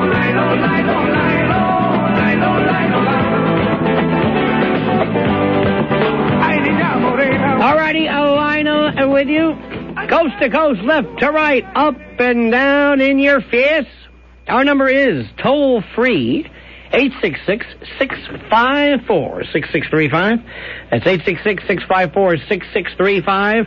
All righty, Lionel with you. Coast to coast, left to right, up and down in your face. Our number is toll-free, 866-654-6635. That's 866-654-6635.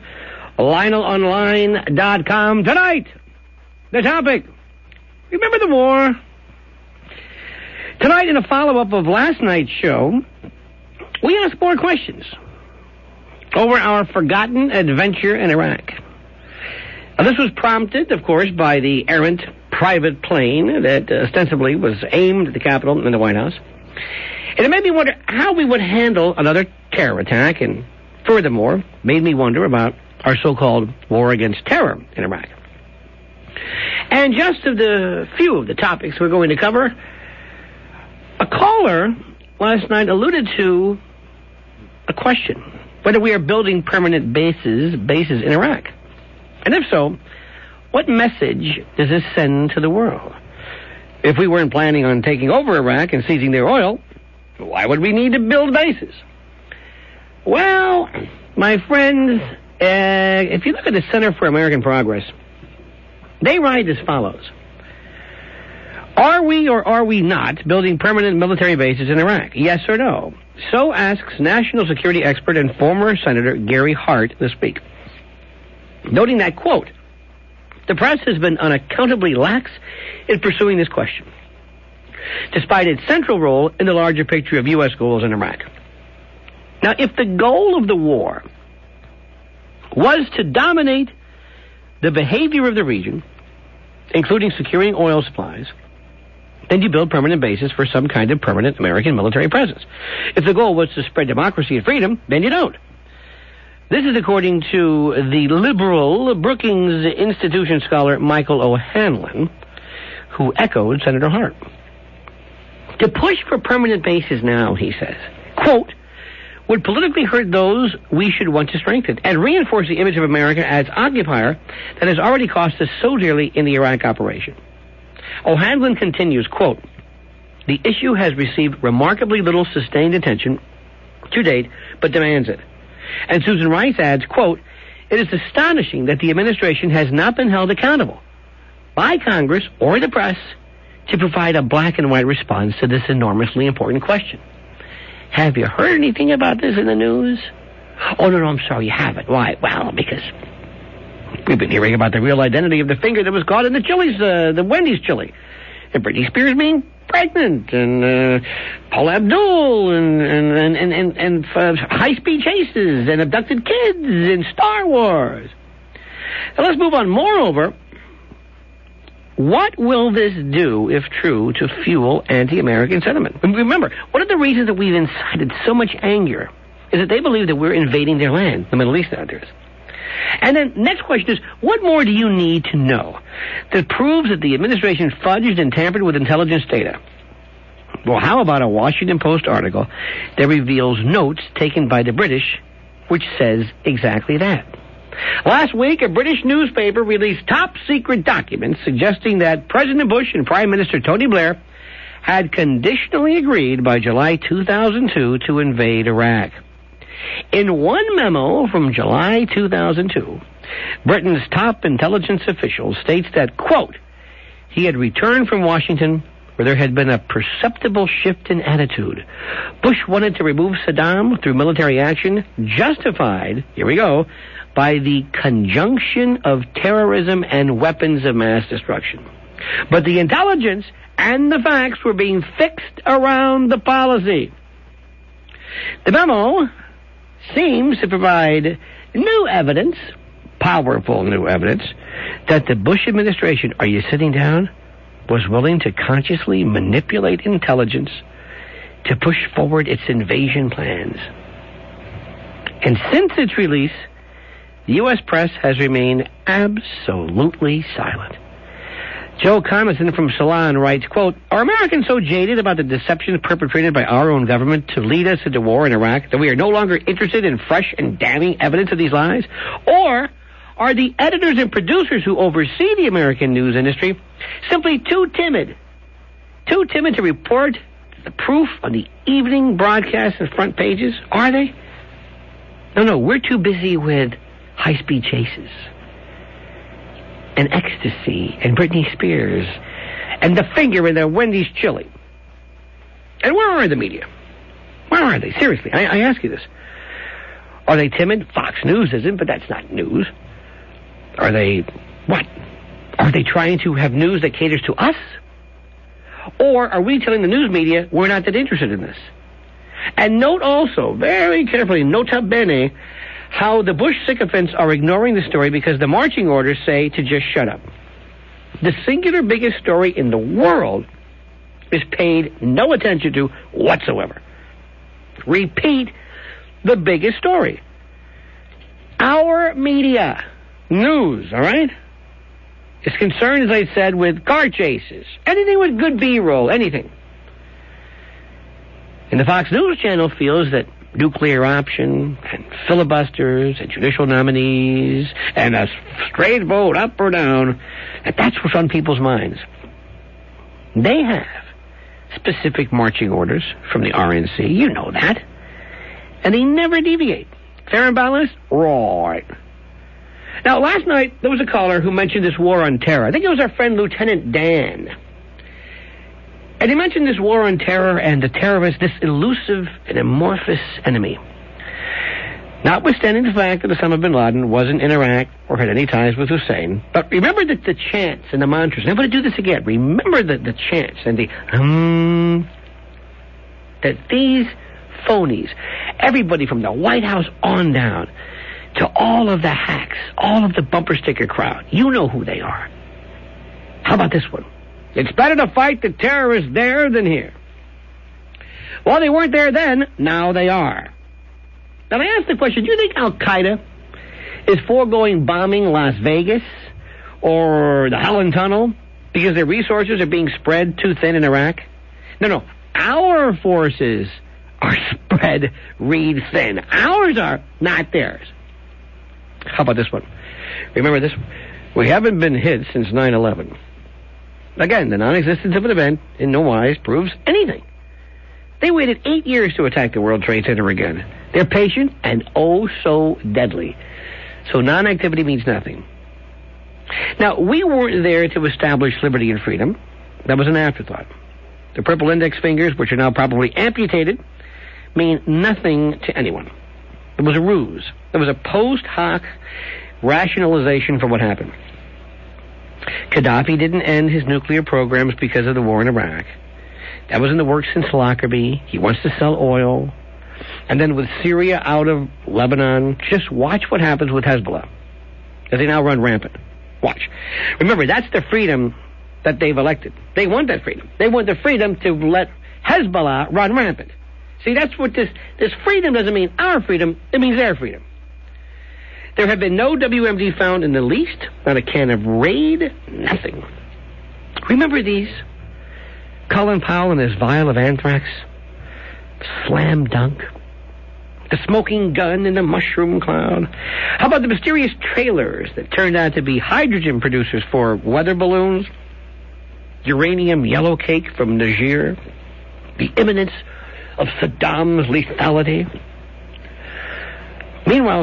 LionelOnline.com. Tonight, the topic, remember the war? Tonight, in a follow-up of last night's show, we asked more questions over our forgotten adventure in Iraq. Now, this was prompted, of course, by the errant private plane that ostensibly was aimed at the Capitol and the White House. And it made me wonder how we would handle another terror attack, and furthermore, made me wonder about our so-called war against terror in Iraq. And just of the few of the topics we're going to cover, a caller last night alluded to a question, whether we are building permanent bases in Iraq. And if so, what message does this send to the world? If we weren't planning on taking over Iraq and seizing their oil, why would we need to build bases? Well, my friends, if you look at the Center for American Progress, they write as follows. Are we or are we not building permanent military bases in Iraq? Yes or no? So asks national security expert and former Senator Gary Hart this week. Noting that, quote, the press has been unaccountably lax in pursuing this question, despite its central role in the larger picture of U.S. goals in Iraq. Now, if the goal of the war was to dominate the behavior of the region, including securing oil supplies, then you build permanent bases for some kind of permanent American military presence. If the goal was to spread democracy and freedom, then you don't. This is according to the liberal Brookings Institution scholar Michael O'Hanlon, who echoed Senator Hart. To push for permanent bases now, he says, quote, would politically hurt those we should want to strengthen and reinforce the image of America as occupier that has already cost us so dearly in the Iraq operation. O'Hanlon continues, quote, the issue has received remarkably little sustained attention to date, but demands it. And Susan Rice adds, quote, it is astonishing that the administration has not been held accountable by Congress or the press to provide a black and white response to this enormously important question. Have you heard anything about this in the news? Oh, no, I'm sorry, you haven't. Why? Well, because we've been hearing about the real identity of the finger that was caught in the Chili's, the Wendy's chili. And Britney Spears being pregnant, and Paul Abdul, and high-speed chases, and abducted kids, in Star Wars. Now let's move on. Moreover, what will this do, if true, to fuel anti-American sentiment? And remember, one of the reasons that we've incited so much anger is that they believe that we're invading their land, the Middle East out there. And then next question is, what more do you need to know that proves that the administration fudged and tampered with intelligence data? Well, how about a Washington Post article that reveals notes taken by the British, which says exactly that? Last week, a British newspaper released top-secret documents suggesting that President Bush and Prime Minister Tony Blair had conditionally agreed by July 2002 to invade Iraq. In one memo from July 2002, Britain's top intelligence official states that, quote, he had returned from Washington where there had been a perceptible shift in attitude. Bush wanted to remove Saddam through military action, justified, here we go, by the conjunction of terrorism and weapons of mass destruction. But the intelligence and the facts were being fixed around the policy. The memo seems to provide new evidence, powerful new evidence, that the Bush administration, are you sitting down, was willing to consciously manipulate intelligence to push forward its invasion plans. And since its release, the U.S. press has remained absolutely silent. Joe Conason from Salon writes, quote, are Americans so jaded about the deception perpetrated by our own government to lead us into war in Iraq that we are no longer interested in fresh and damning evidence of these lies? Or are the editors and producers who oversee the American news industry simply too timid Too timid to report the proof on the evening broadcast and front pages? Are they? No, we're too busy with high-speed chases and ecstasy and Britney Spears and the finger in the Wendy's chili. And where are the media? Where are they? Seriously, I ask you this. Are they timid? Fox News isn't, but that's not news. Are they, what? Are they trying to have news that caters to us? Or are we telling the news media we're not that interested in this? And note also, very carefully, nota bene, how the Bush sycophants are ignoring the story because the marching orders say to just shut up. The singular biggest story in the world is paid no attention to whatsoever. Repeat, the biggest story. Our media, news, all right, is concerned, as I said, with car chases, anything with good B-roll, anything. And the Fox News channel feels that nuclear option and filibusters and judicial nominees and a straight vote up or down, that's what's on people's minds. They have specific marching orders from the RNC. You know that. And they never deviate. Fair and balanced? Right. Now, last night, there was a caller who mentioned this war on terror. I think it was our friend Lieutenant Dan. And he mentioned this war on terror and the terrorists, this elusive and amorphous enemy. Notwithstanding the fact that Osama bin Laden wasn't in Iraq or had any ties with Hussein. But remember that the chants and the mantras. I'm going to do this again. Remember the chants and the that these phonies, everybody from the White House on down to all of the hacks, all of the bumper sticker crowd, you know who they are. How about this one? It's better to fight the terrorists there than here. Well, they weren't there then. Now they are. Now, I ask the question, do you think Al-Qaeda is foregoing bombing Las Vegas or the Helen Tunnel because their resources are being spread too thin in Iraq? No. Our forces are spread reed thin. Ours are, not theirs. How about this one? Remember this? We haven't been hit since 9/11. Again, the non-existence of an event in no wise proves anything. They waited 8 years to attack the World Trade Center again. They're patient and oh so deadly. So non-activity means nothing. Now, we weren't there to establish liberty and freedom. That was an afterthought. The purple index fingers, which are now probably amputated, mean nothing to anyone. It was a ruse. It was a post hoc rationalization for what happened. Gaddafi didn't end his nuclear programs because of the war in Iraq. That was in the works since Lockerbie. He wants to sell oil. And then with Syria out of Lebanon, just watch what happens with Hezbollah as they now run rampant. Watch. Remember, that's the freedom that they've elected. They want that freedom. They want the freedom to let Hezbollah run rampant. See, that's what this freedom doesn't mean our freedom. It means their freedom. There have been no WMD found in the least, not a can of Raid, nothing. Remember these? Colin Powell and his vial of anthrax? Slam dunk. The smoking gun in the mushroom cloud. How about the mysterious trailers that turned out to be hydrogen producers for weather balloons? Uranium yellow cake from Niger? The imminence of Saddam's lethality? Meanwhile,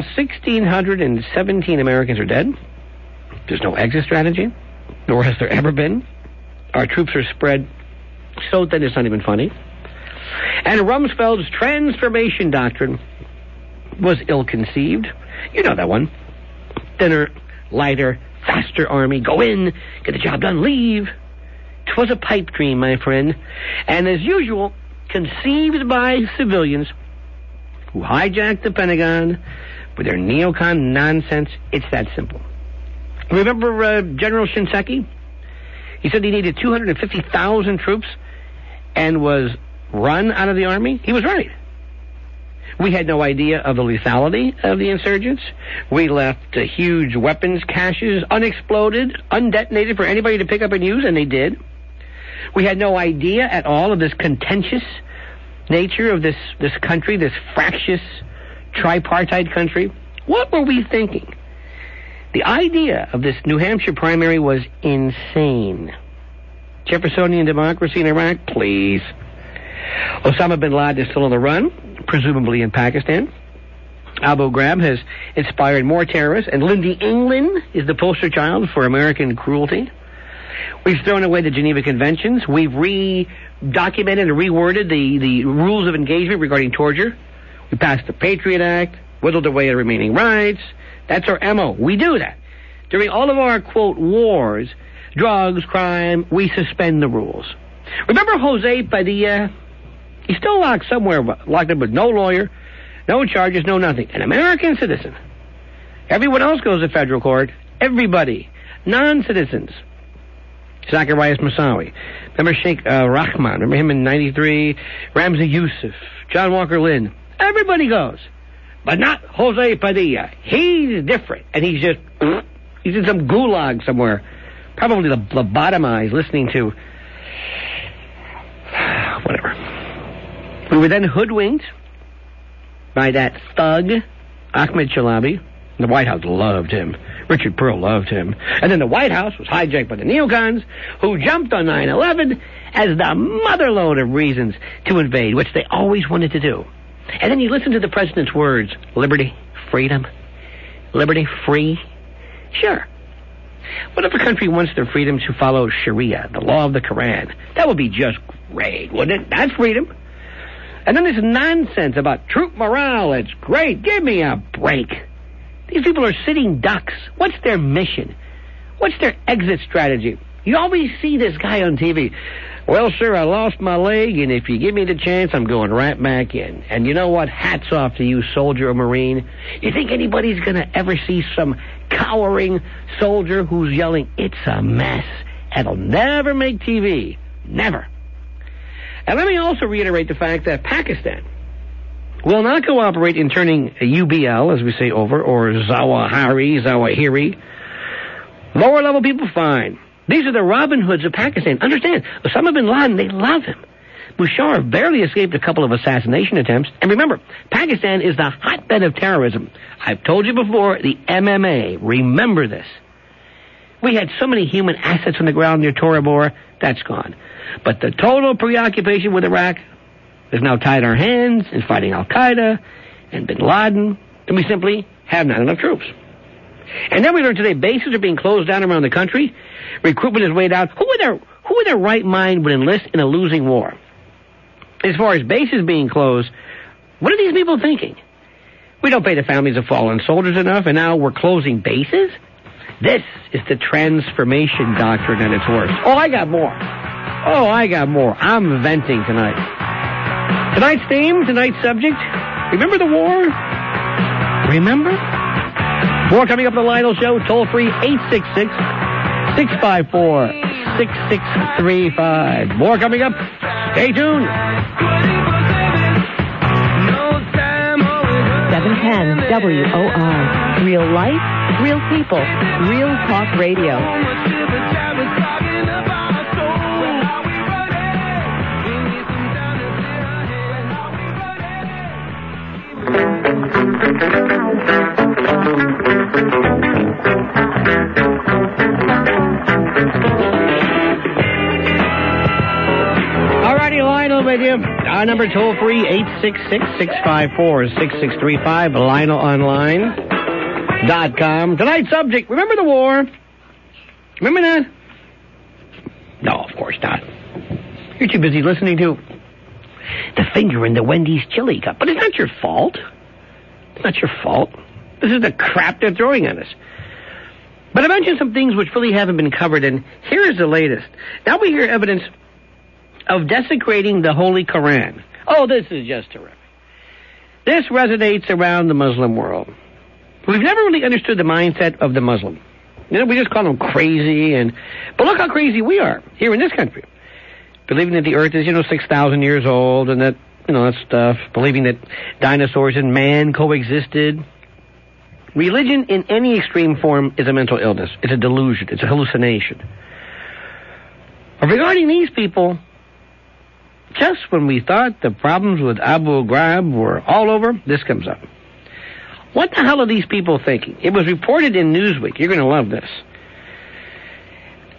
1,617 Americans are dead. There's no exit strategy, nor has there ever been. Our troops are spread so thin it's not even funny. And Rumsfeld's transformation doctrine was ill-conceived. You know that one. Thinner, lighter, faster army. Go in, get the job done, leave. 'Twas a pipe dream, my friend. And as usual, conceived by civilians who hijacked the Pentagon with their neocon nonsense. It's that simple. Remember General Shinseki? He said he needed 250,000 troops and was run out of the army. He was right. We had no idea of the lethality of the insurgents. We left huge weapons caches unexploded, undetonated for anybody to pick up and use, and they did. We had no idea at all of this contentious nature of this country, this fractious tripartite country. What were we thinking? The idea of this New Hampshire primary was insane. Jeffersonian democracy in Iraq? Please. Osama bin Laden is still on the run, presumably in Pakistan. Abu Ghraib has inspired more terrorists, and Lindy England is the poster child for American cruelty. We've thrown away the Geneva Conventions. We've re-documented and reworded the rules of engagement regarding torture. We passed the Patriot Act, whittled away the remaining rights. That's our MO. We do that. During all of our, quote, wars, drugs, crime, we suspend the rules. Remember Jose Padilla? He's still locked somewhere, locked up with no lawyer, no charges, no nothing. An American citizen. Everyone else goes to federal court. Everybody. Non-citizens. Zacharias Moussaoui. Remember Sheikh Rahman? Remember him in 93? Ramzi Youssef. John Walker Lynn. Everybody goes. But not Jose Padilla. He's different. And he's in some gulag somewhere. Probably lobotomized, listening to... whatever. We were then hoodwinked by that thug, Ahmed Chalabi. The White House loved him. Richard Pearl loved him. And then the White House was hijacked by the neocons, who jumped on 9/11 as the motherload of reasons to invade, which they always wanted to do. And then you listen to the president's words, liberty, freedom, liberty, free. Sure. What if a country wants their freedom to follow Sharia, the law of the Quran? That would be just great, wouldn't it? That's freedom. And then this nonsense about troop morale, it's great. Give me a break. These people are sitting ducks. What's their mission? What's their exit strategy? You always see this guy on TV. Well, sir, I lost my leg, and if you give me the chance, I'm going right back in. And you know what? Hats off to you, soldier or Marine. You think anybody's going to ever see some cowering soldier who's yelling, it's a mess, and will never make TV? Never. And let me also reiterate the fact that Pakistan will not cooperate in turning a UBL, as we say, over, or Zawahiri. Lower-level people, fine. These are the Robin Hoods of Pakistan. Understand, Osama bin Laden, they love him. Musharraf barely escaped a couple of assassination attempts. And remember, Pakistan is the hotbed of terrorism. I've told you before, the MMA. Remember this. We had so many human assets on the ground near Tora Bora. That's gone. But the total preoccupation with Iraq has now tied our hands in fighting Al-Qaeda and bin Laden, and we simply have not enough troops. And then we learned today bases are being closed down around the country. Recruitment is weighed out. Who in their right mind would enlist in a losing war? As far as bases being closed, what are these people thinking? We don't pay the families of fallen soldiers enough, and now we're closing bases? This is the transformation doctrine at its worst. Oh, I got more. I'm venting tonight. Tonight's theme, tonight's subject, remember the war? Remember? More coming up on the Lionel Show, toll-free 866-654-6635. More coming up. Stay tuned. 710 WOR. Real life, real people, real talk radio. Alrighty, Lionel with you. Our number toll-free, 866-654-6635, LionelOnline.com. Tonight's subject, remember the war? Remember that? No, of course not. You're too busy listening to the finger in the Wendy's chili cup. But it's not your fault. It's not your fault. This is the crap they're throwing at us. But I mentioned some things which really haven't been covered, and here is the latest. Now we hear evidence of desecrating the Holy Quran. Oh, this is just terrific. This resonates around the Muslim world. We've never really understood the mindset of the Muslim. You know, we just call them crazy, but look how crazy we are here in this country. Believing that the earth is, 6,000 years old, and that, that stuff. Believing that dinosaurs and man coexisted. Religion in any extreme form is a mental illness. It's a delusion. It's a hallucination. Regarding these people, just when we thought the problems with Abu Ghraib were all over, this comes up. What the hell are these people thinking? It was reported in Newsweek. You're going to love this.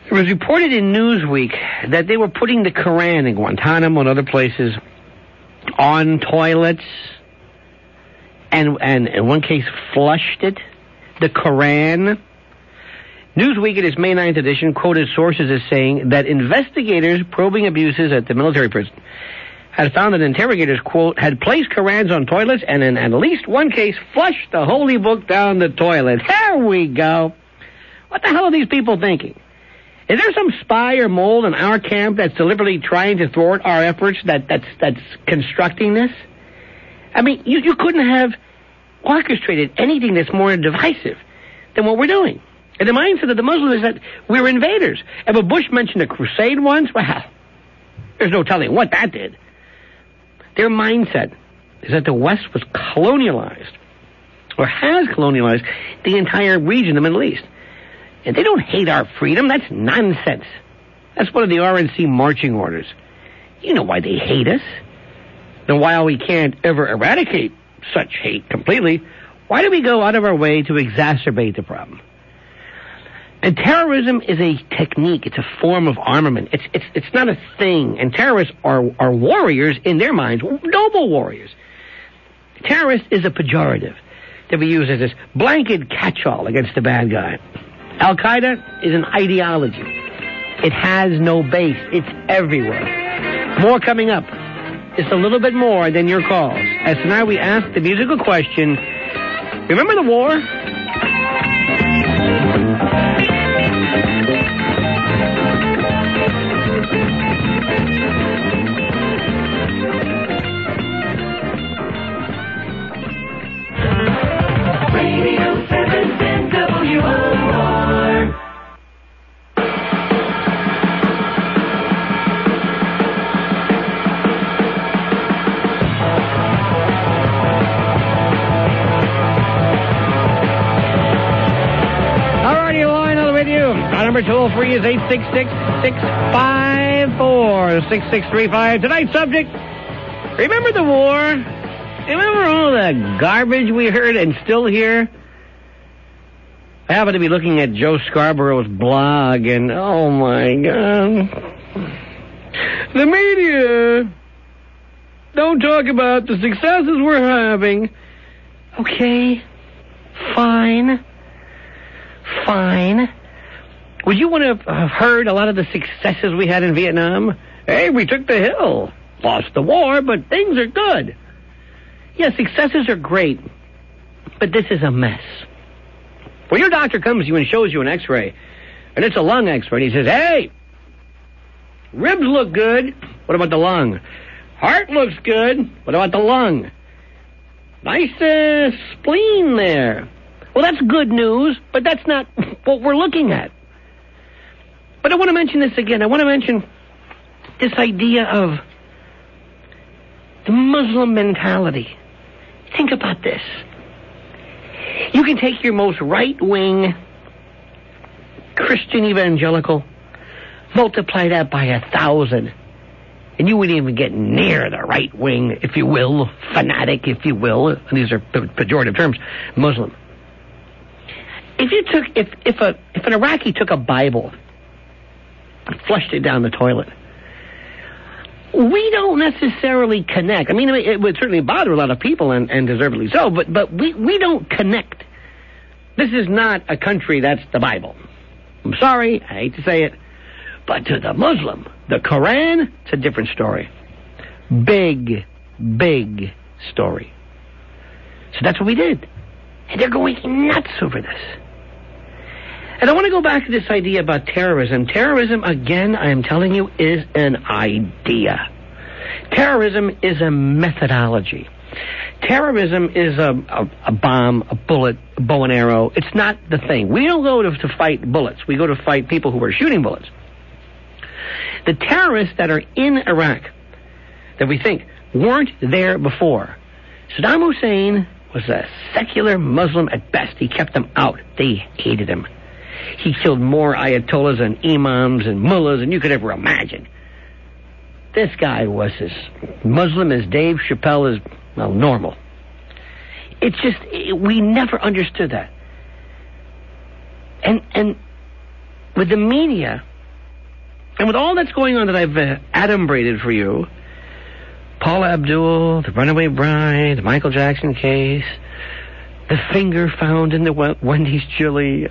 It was reported in Newsweek that they were putting the Koran in Guantanamo and other places on toilets, and in one case flushed it. The Koran. Newsweek in its May 9th edition quoted sources as saying that investigators probing abuses at the military prison had found that interrogators, quote, had placed Korans on toilets and in at least one case flushed the holy book down the toilet. There we go. What the hell are these people thinking? Is there some spy or mole in our camp that's deliberately trying to thwart our efforts that's constructing this? I mean, you couldn't have orchestrated anything that's more divisive than what we're doing. And the mindset of the Muslims is that we're invaders. If a Bush mentioned a crusade once, well, there's no telling what that did. Their mindset is that the West was colonialized, or has colonialized, the entire region, the Middle East. And they don't hate our freedom. That's nonsense. That's one of the RNC marching orders. You know why they hate us. And while we can't ever eradicate such hate completely, why do we go out of our way to exacerbate the problem? And terrorism is a technique. It's a form of armament. It's not a thing. And terrorists are warriors in their minds, noble warriors. Terrorist is a pejorative that we use as this blanket catch-all against the bad guy. Al-Qaeda is an ideology. It has no base. It's everywhere. More coming up. It's a little bit more than your calls. As tonight we ask the musical question, remember the war? Radio 710 WOR. Alrighty, line on with you. Our number toll-free is 866-654-6635. Tonight's subject, remember the war? Remember all the garbage we heard and still hear? I happen to be looking at Joe Scarborough's blog, and oh my God. The media don't talk about the successes we're having. Okay, fine. Would you want to have heard a lot of the successes we had in Vietnam? Hey, we took the hill. Lost the war, but things are good. Yeah, successes are great, but this is a mess. When your doctor comes to you and shows you an x-ray, and it's a lung x-ray, and he says, hey, ribs look good. What about the lung? Heart looks good. What about the lung? Nice spleen there. Well, that's good news, but that's not what we're looking at. But I want to mention this again. I want to mention this idea of the Muslim mentality. Think about this. You can take your most right-wing Christian evangelical, multiply that by 1,000, and you wouldn't even get near the right-wing, if you will, fanatic, if you will, and these are pejorative terms, Muslim. If an Iraqi took a Bible and flushed it down the toilet, we don't necessarily connect. I mean, it would certainly bother a lot of people, and deservedly so, but we don't connect. This is not a country that's the Bible. I'm sorry, I hate to say it, but to the Muslim, the Quran, it's a different story. Big story. So that's what we did. And they're going nuts over this. And I want to go back to this idea about terrorism. Terrorism, again, I am telling you, is an idea. Terrorism is a methodology. Terrorism is a bomb, a bullet, a bow and arrow. It's not the thing. We don't go to fight bullets. We go to fight people who are shooting bullets. The terrorists that are in Iraq, that we think weren't there before. Saddam Hussein was a secular Muslim at best. He kept them out. They hated him. He killed more ayatollahs and imams and mullahs than you could ever imagine. This guy was as Muslim as Dave Chappelle is, well, normal. It's just, we never understood that. And with the media And with all that's going on that I've adumbrated for you, Paula Abdul, the runaway bride, the Michael Jackson case, the finger found in the Wendy's chili,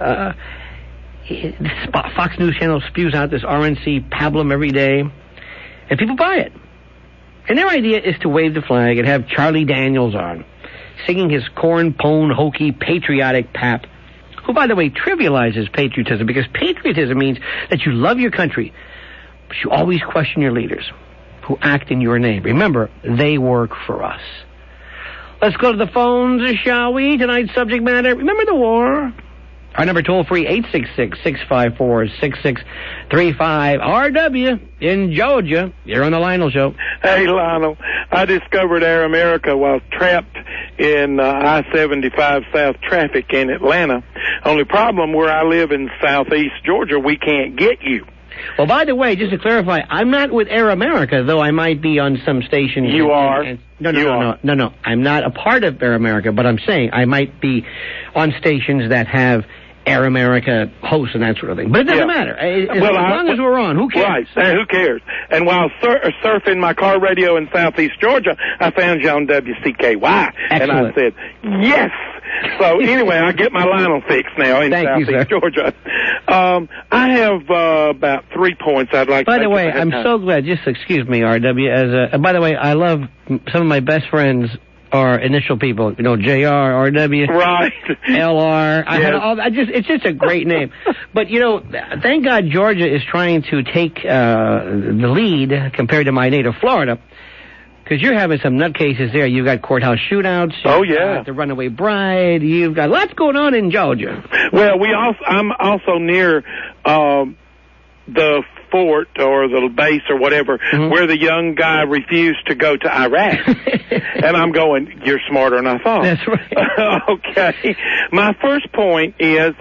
Fox News Channel spews out this RNC pablum every day, and people buy it. And their idea is to wave the flag and have Charlie Daniels on, singing his corn-pone, hokey, patriotic pap, who, by the way, trivializes patriotism, because patriotism means that you love your country, but you always question your leaders who act in your name. Remember, they work for us. Let's go to the phones, shall we? Tonight's subject matter, remember the war? Our number toll-free, 866-654-6635. RW in Georgia. You're on the Lionel Show. Hey, Lionel. I discovered Air America while trapped in I-75 South traffic in Atlanta. Only problem, where I live in southeast Georgia, we can't get you. Well, by the way, just to clarify, I'm not with Air America, though I might be on some station. You are. No. I'm not a part of Air America, but I'm saying I might be on stations that have Air America hosts and that sort of thing. But it doesn't matter. As long as we're on, who cares? Right, who cares? And while surfing my car radio in southeast Georgia, I found you on WCKY. Excellent. And I said, yes! So anyway, I get my Lionel fixed now in southeast Georgia. I have about 3 points I'd like to make. By the way, I'm so glad. Just excuse me, RW. By the way, I love some of my best friends are initial people. You know, JR, RW, right, LR. Yes. It's just a great name. But you know, thank God Georgia is trying to take the lead compared to my native Florida. Because you're having some nutcases there. You've got courthouse shootouts. Oh, yeah. The runaway bride. You've got lots going on in Georgia. Well, I'm also near the fort or the base or whatever where the young guy refused to go to Iraq. And I'm going, you're smarter than I thought. That's right. Okay. My first point is,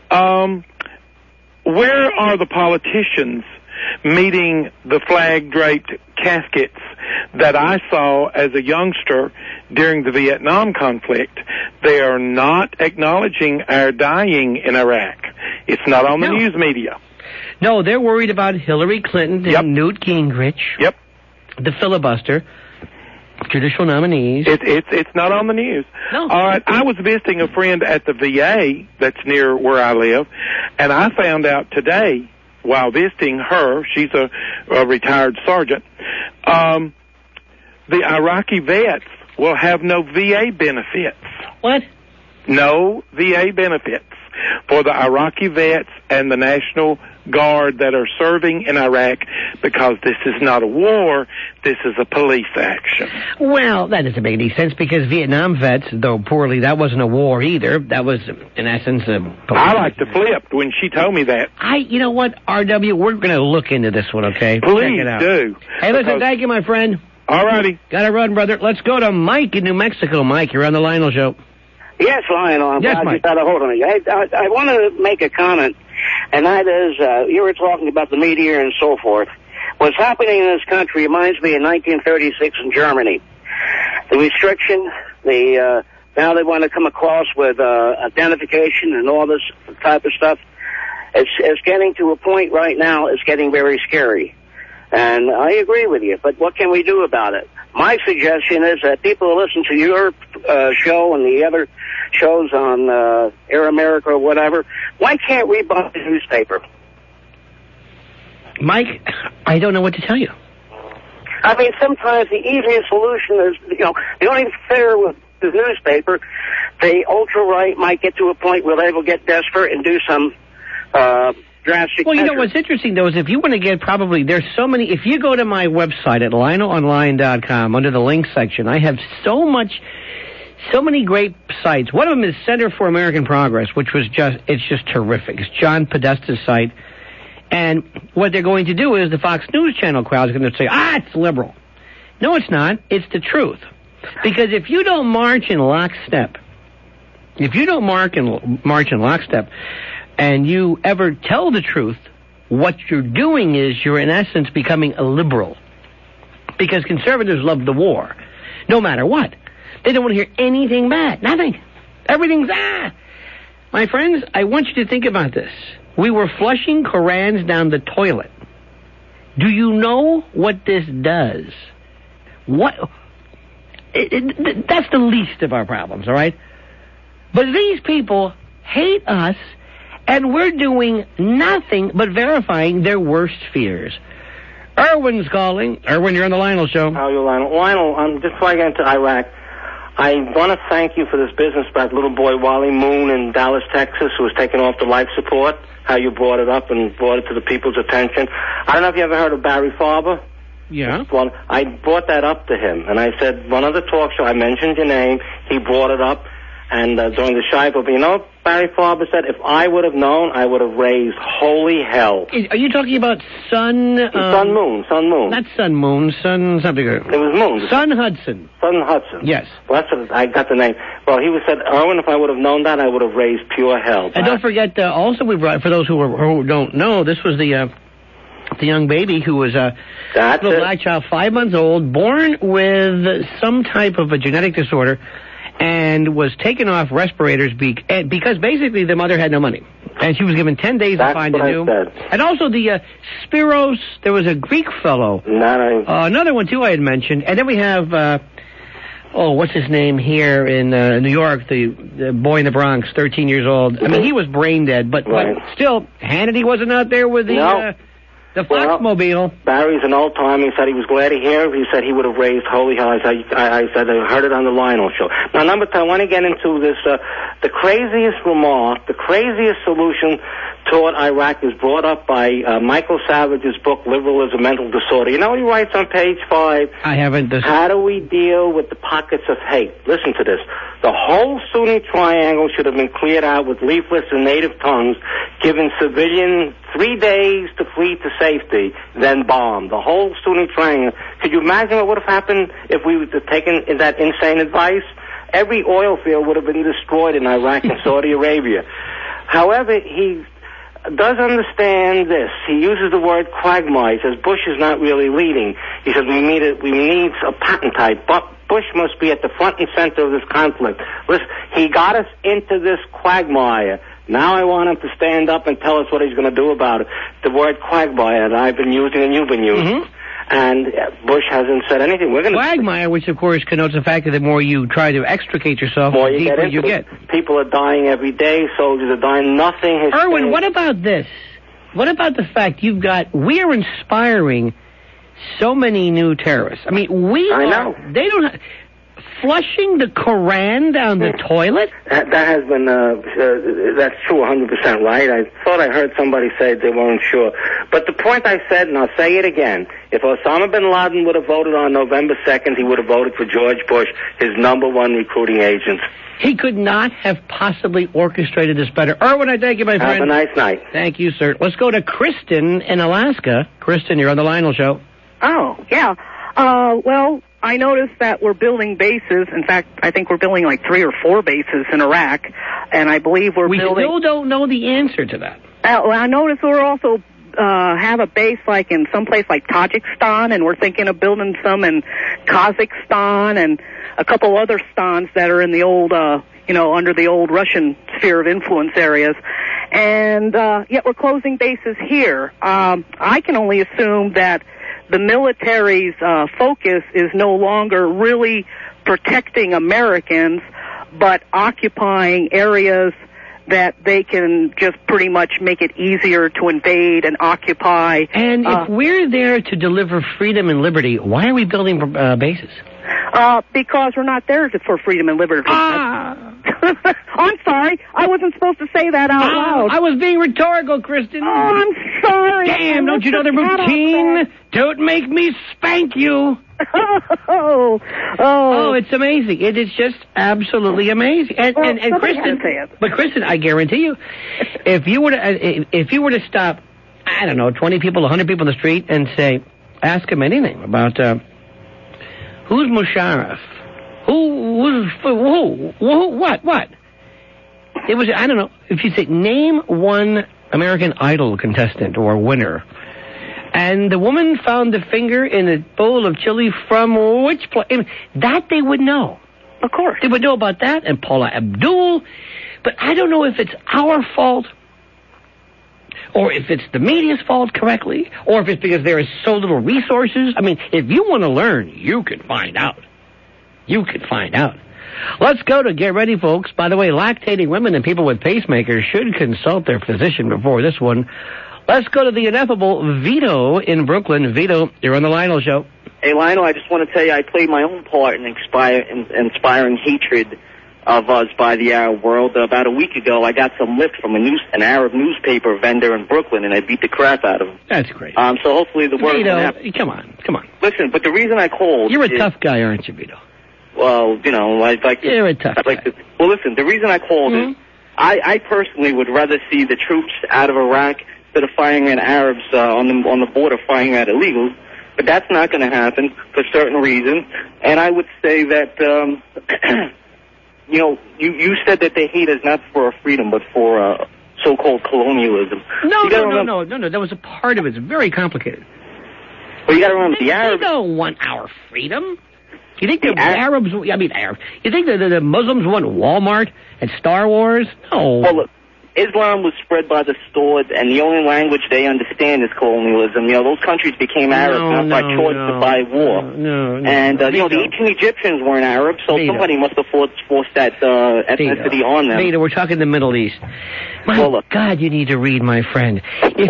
where are the politicians meeting the flag-draped caskets that I saw as a youngster during the Vietnam conflict? They are not acknowledging our dying in Iraq. It's not on the news media. No, they're worried about Hillary Clinton and Newt Gingrich. Yep. The filibuster. Judicial nominees. It's not on the news. No. All right. I was visiting a friend at the VA that's near where I live, and I found out today while visiting her, she's a retired sergeant, the Iraqi vets will have no VA benefits. What? No VA benefits for the Iraqi vets and the National Guard that are serving in Iraq, because this is not a war, this is a police action. Well, that doesn't make any sense, because Vietnam vets, though poorly, that wasn't a war either. That was, in essence, a police. I like to flip when she told me that. You know what, RW, we're going to look into this one, okay? Please Check it out. do. Hey, listen, thank you, my friend. All righty. Gotta run, brother. Let's go to Mike in New Mexico. Mike, you're on the Lionel Show. Yes, Lionel. I'm glad you got a hold of me. I want to make a comment, and that is, you were talking about the media and so forth. What's happening in this country reminds me of 1936 in Germany. The restriction, now they want to come across with identification and all this type of stuff. It's getting to a point right now, it's getting very scary. And I agree with you, but what can we do about it? My suggestion is that people who listen to your show and the other shows on Air America or whatever, why can't we buy the newspaper? Mike, I don't know what to tell you. I mean, sometimes the easiest solution is, the only fair with the newspaper, the ultra-right might get to a point where they will get desperate and do some drastic Well, measures. what's interesting, though, is if you want to get there's so many, if you go to my website at LionelOnline.com, under the links section, I have so many great sites. One of them is Center for American Progress, which it's just terrific. It's John Podesta's site. And what they're going to do is the Fox News Channel crowd is going to say, it's liberal. No, it's not. It's the truth. Because if you don't march in lockstep, and you ever tell the truth, what you're doing is you're in essence becoming a liberal. Because conservatives love the war, no matter what. They don't want to hear anything bad. Nothing. Everything's My friends, I want you to think about this. We were flushing Korans down the toilet Do you know what this does? What? That's the least of our problems, all right? But these people hate us, and we're doing nothing but verifying their worst fears. Erwin's calling. Erwin, you're on the Lionel Show. How are you, Lionel? Lionel, just before I get into Iraq, I want to thank you for this business about little boy Wally Moon in Dallas, Texas, who was taken off the life support, how you brought it up and brought it to the people's attention. I don't know if you ever heard of Barry Farber. Yeah. Well, I brought that up to him, and I said, one other talk show, I mentioned your name, he brought it up, and during the shy, but you know, Barry Farber said, if I would have known, I would have raised holy hell. Are you talking about Sun Moon. Not Sun Moon, Sun something. It was Moon. Sun Hudson. Sun Hudson. Yes. Well, that's what I got the name. Well, he said, Erwin, if I would have known that, I would have raised pure hell. And don't forget, also we brought, for those who don't know, this was the young baby who was a little black child, 5 months old, born with some type of a genetic disorder, and was taken off respirators because basically the mother had no money. And she was given 10 days to find a new. And also the Spiros, there was a Greek fellow. Another one, too, I had mentioned. And then we have, what's his name here in New York, the boy in the Bronx, 13 years old. I mean, he was brain dead, but still, Hannity wasn't out there with the Foxmobile. Barry's an old time. He said he was glad to hear. He said he would have raised holy hell. I said I heard it on the Lionel Show. Now, number 10, I want to get into this. The craziest remark, the craziest solution toward Iraq is brought up by Michael Savage's book, Liberalism, Mental Disorder. You know what he writes on page 5? I haven't. How do we deal with the pockets of hate? Listen to this. The whole Sunni triangle should have been cleared out with leaflets in native tongues, given civilians 3 days to flee to safety, then bombed. The whole Sunni triangle. Could you imagine what would have happened if we would have taken that insane advice? Every oil field would have been destroyed in Iraq and Saudi Arabia. However, he does understand this. He uses the word quagmire. He says Bush is not really leading. He says we need a patent type. But Bush must be at the front and center of this conflict. Listen, he got us into this quagmire. Now I want him to stand up and tell us what he's going to do about it. The word quagmire that I've been using and you've been using. Mm-hmm. And Bush hasn't said anything. Quagmire, which of course connotes the fact that the more you try to extricate yourself, the deeper you get. People are dying every day. Soldiers are dying. Nothing has changed. Erwin, what about this? What about the fact we are inspiring so many new terrorists? I mean, I know. They don't flushing the Koran down the toilet? That has been, that's true 100% right. I thought I heard somebody say they weren't sure. But the point I said, and I'll say it again, if Osama bin Laden would have voted on November 2nd, he would have voted for George Bush, his #1 recruiting agent. He could not have possibly orchestrated this better. Erwin, I thank you, my friend. Have a nice night. Thank you, sir. Let's go to Kristen in Alaska. Kristen, you're on the Lionel Show. Oh, yeah. Well, I noticed that we're building bases. In fact, I think we're building like 3 or 4 bases in Iraq, and I believe we still don't know the answer to that. Well, I noticed we're also have a base like in some place like Tajikistan, and we're thinking of building some in Kazakhstan and a couple other stans that are in the old, under the old Russian sphere of influence areas. And yet we're closing bases here. I can only assume that the military's focus is no longer really protecting Americans, but occupying areas that they can just pretty much make it easier to invade and occupy. And if we're there to deliver freedom and liberty, why are we building bases? Because we're not there for freedom and liberty. I'm sorry. I wasn't supposed to say that out loud. I was being rhetorical, Kristen. Oh, I'm sorry. Damn, don't you know the routine? Don't make me spank you. Oh, it's amazing. It is just absolutely amazing. And Kristen, I guarantee you, if you were to stop, I don't know, 20 people, 100 people in the street and say, ask them anything about who's Musharraf? What? It was, I don't know, if you say, name one American Idol contestant or winner, and the woman found the finger in a bowl of chili from which place, that they would know. Of course. They would know about that, and Paula Abdul, but I don't know if it's our fault or if it's the media's fault correctly, or if it's because there is so little resources. I mean, if you want to learn, you can find out. You can find out. Let's go to Get Ready, folks. By the way, lactating women and people with pacemakers should consult their physician before this one. Let's go to the ineffable Vito in Brooklyn. Vito, you're on the Lionel Show. Hey, Lionel, I just want to tell you I played my own part in inspiring hatred of us by the Arab world. About a week ago, I got some lift from an Arab newspaper vendor in Brooklyn, and I beat the crap out of him. That's great. So hopefully the word... Vito, come on. Listen, but the reason I called... You're a tough guy, aren't you, Vito? Well, you know, I'd like to... You're a tough guy. Well, listen, the reason I called is I personally would rather see the troops out of Iraq instead of firing at Arabs on the border, firing at illegals. But that's not going to happen for certain reasons. And I would say that, you know, you said that they hate us not for our freedom, but for so-called colonialism. No. That was a part of it. It's very complicated. Well, you got to remember, the Arabs... They don't want our freedom. You think the Arabs... You think the Muslims want Walmart and Star Wars? No. Well, look, Islam was spread by the sword, and the only language they understand is colonialism. You know, those countries became Arab not by choice but by war. And, you know, the ancient Egyptians weren't Arab, so somebody must have forced that ethnicity on them. Vito, we're talking the Middle East. My God, you need to read, my friend. If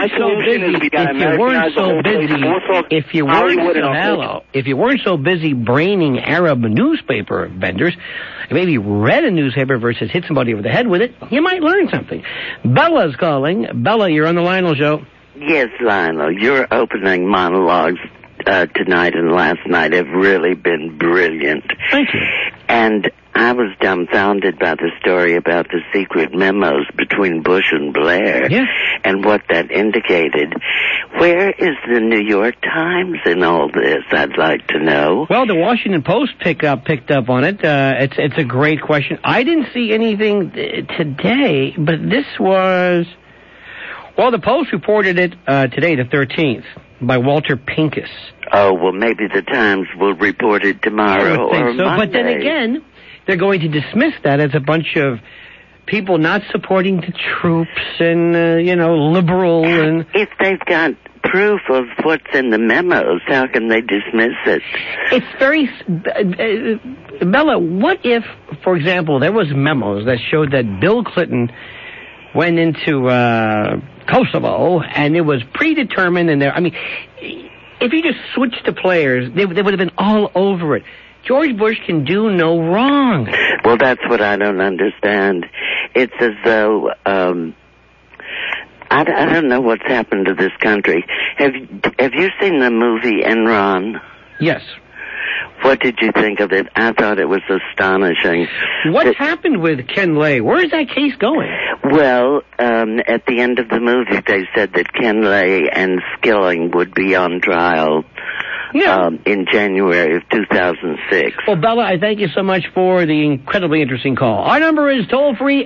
you weren't so busy braining Arab newspaper vendors, maybe read a newspaper versus hit somebody over the head with it, you might learn something. Bella's calling. Bella, you're on the Lionel Show. Yes, Lionel, your opening monologues tonight and last night have really been brilliant. Thank you. And I was dumbfounded by the story about the secret memos between Bush and Blair and what that indicated. Where is the New York Times in all this? I'd like to know. Well, the Washington Post picked up on it. It's a great question. I didn't see anything today, but this was... Well, the Post reported it today, the 13th, by Walter Pincus. Oh, well, maybe the Times will report it tomorrow or Monday. But then again, they're going to dismiss that as a bunch of people not supporting the troops and, liberal and... If they've got proof of what's in the memos, how can they dismiss it? It's very... Bella, what if, for example, there was memos that showed that Bill Clinton went into Kosovo and it was predetermined and if you just switched the players, they would have been all over it. George Bush can do no wrong. Well, that's what I don't understand. It's as though, I don't know what's happened to this country. Have you seen the movie Enron? Yes. What did you think of it? I thought it was astonishing. What happened with Ken Lay? Where is that case going? Well, at the end of the movie, they said that Ken Lay and Skilling would be on trial in January of 2006. Well, Bella, I thank you so much for the incredibly interesting call. Our number is toll-free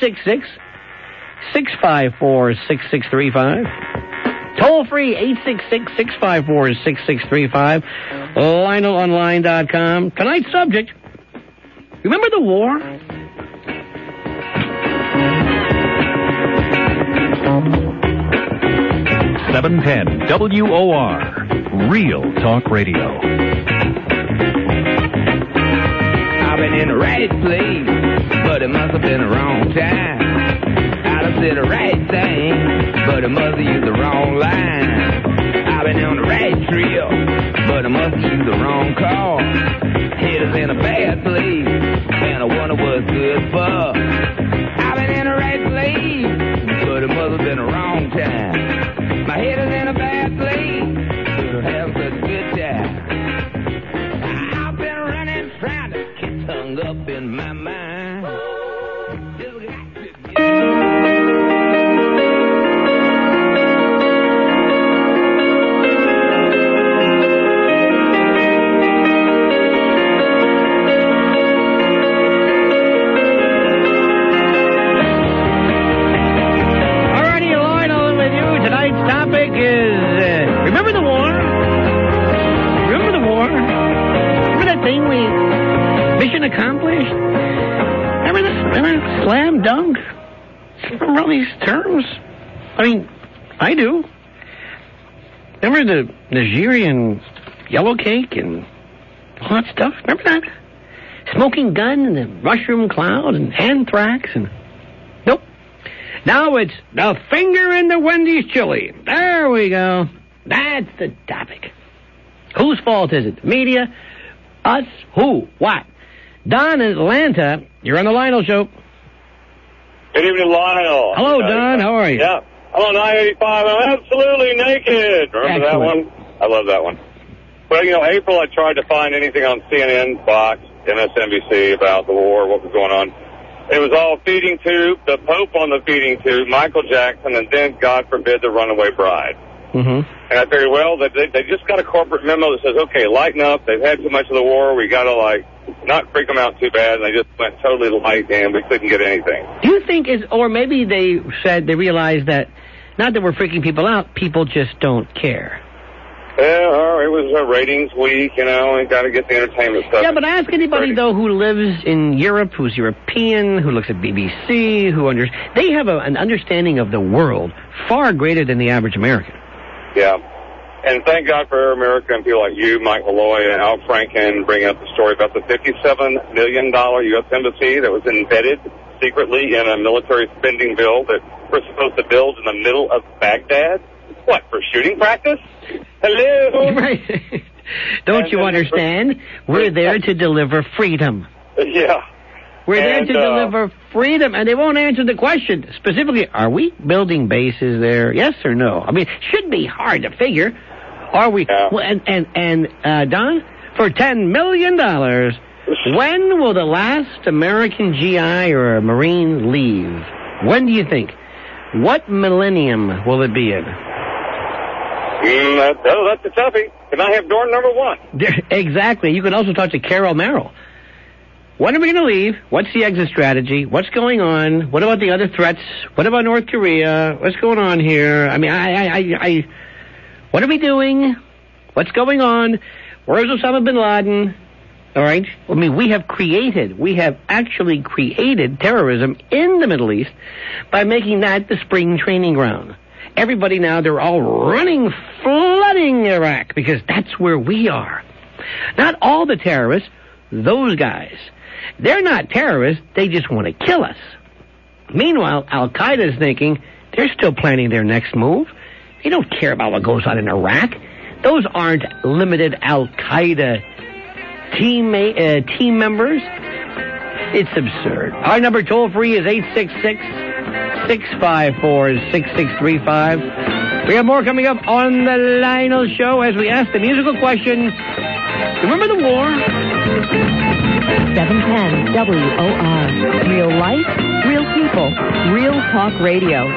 866-654-6635. Toll-free 866-654-6635. LionelOnline.com. Tonight's subject, remember the war? .710 WOR, Real Talk Radio. I've been in the right place, but it must have been the wrong time. I done said the right thing, but it must have used the wrong line. I've been on the right trail, but I must have used the wrong call. Head is in a bad place, and I wonder what's good for. I've been in the right place, but it must have been the wrong time. My head is in a bad place, but I have such a good time. I've been running, trying to get hung up in my mind. Just got to get... Accomplished. Remember slam dunk? Remember all these terms? I mean, I do. Remember the Nigerian yellow cake and all that stuff? Remember that? Smoking gun and the mushroom cloud and anthrax and... Nope. Now it's the finger in the Wendy's chili. There we go. That's the topic. Whose fault is it? The media? Us? Who? What? Don in Atlanta, you're on the Lionel Show. Good evening, Lionel. Hello, Don. How are you? Yeah. I'm on 985. I'm absolutely naked. Remember that one? I love that one. Well, April, I tried to find anything on CNN, Fox, MSNBC about the war, what was going on. It was all feeding tube, the Pope on the feeding tube, Michael Jackson, and then, God forbid, the runaway bride. Mm-hmm. And I figured, well, they just got a corporate memo that says, okay, lighten up. They've had too much of the war. We got to, not freak them out too bad. And they just went totally light, and we couldn't get anything. Do you think or maybe they realized that, not that we're freaking people out, people just don't care. Yeah, it was a ratings week, we got to get the entertainment stuff. Yeah, but ask anybody, though, who lives in Europe, who's European, who looks at BBC, they have an understanding of the world far greater than the average American. Yeah. And thank God for Air America and people like you, Mike Malloy, and Al Franken bringing up the story about the $57 million U.S. embassy that was embedded secretly in a military spending bill that we're supposed to build in the middle of Baghdad. What, for shooting practice? Hello? Right. Don't you understand? We're there to deliver freedom. Yeah. We're there to deliver freedom, and they won't answer the question. Specifically, are we building bases there? Yes or no? I mean, it should be hard to figure. Are we? Yeah. Well, and Don, for $10 million, when will the last American GI or a Marine leave? When do you think? What millennium will it be in? That's a toughie. Can I have door number one? Exactly. You can also talk to Carol Merrill. When are we going to leave? What's the exit strategy? What's going on? What about the other threats? What about North Korea? What's going on here? I mean, what are we doing? What's going on? Where's Osama bin Laden? All right? I mean, we have actually created terrorism in the Middle East by making that the spring training ground. Everybody now, they're all flooding Iraq because that's where we are. Not all the terrorists, those guys. They're not terrorists, they just want to kill us. Meanwhile, Al-Qaeda is thinking they're still planning their next move. They don't care about what goes on in Iraq. Those aren't limited Al-Qaeda team members. It's absurd. Our number toll-free is 866-654-6635. We have more coming up on the Lionel Show as we ask the musical question, remember the war? 710 WOR. Real life, real people, real talk radio.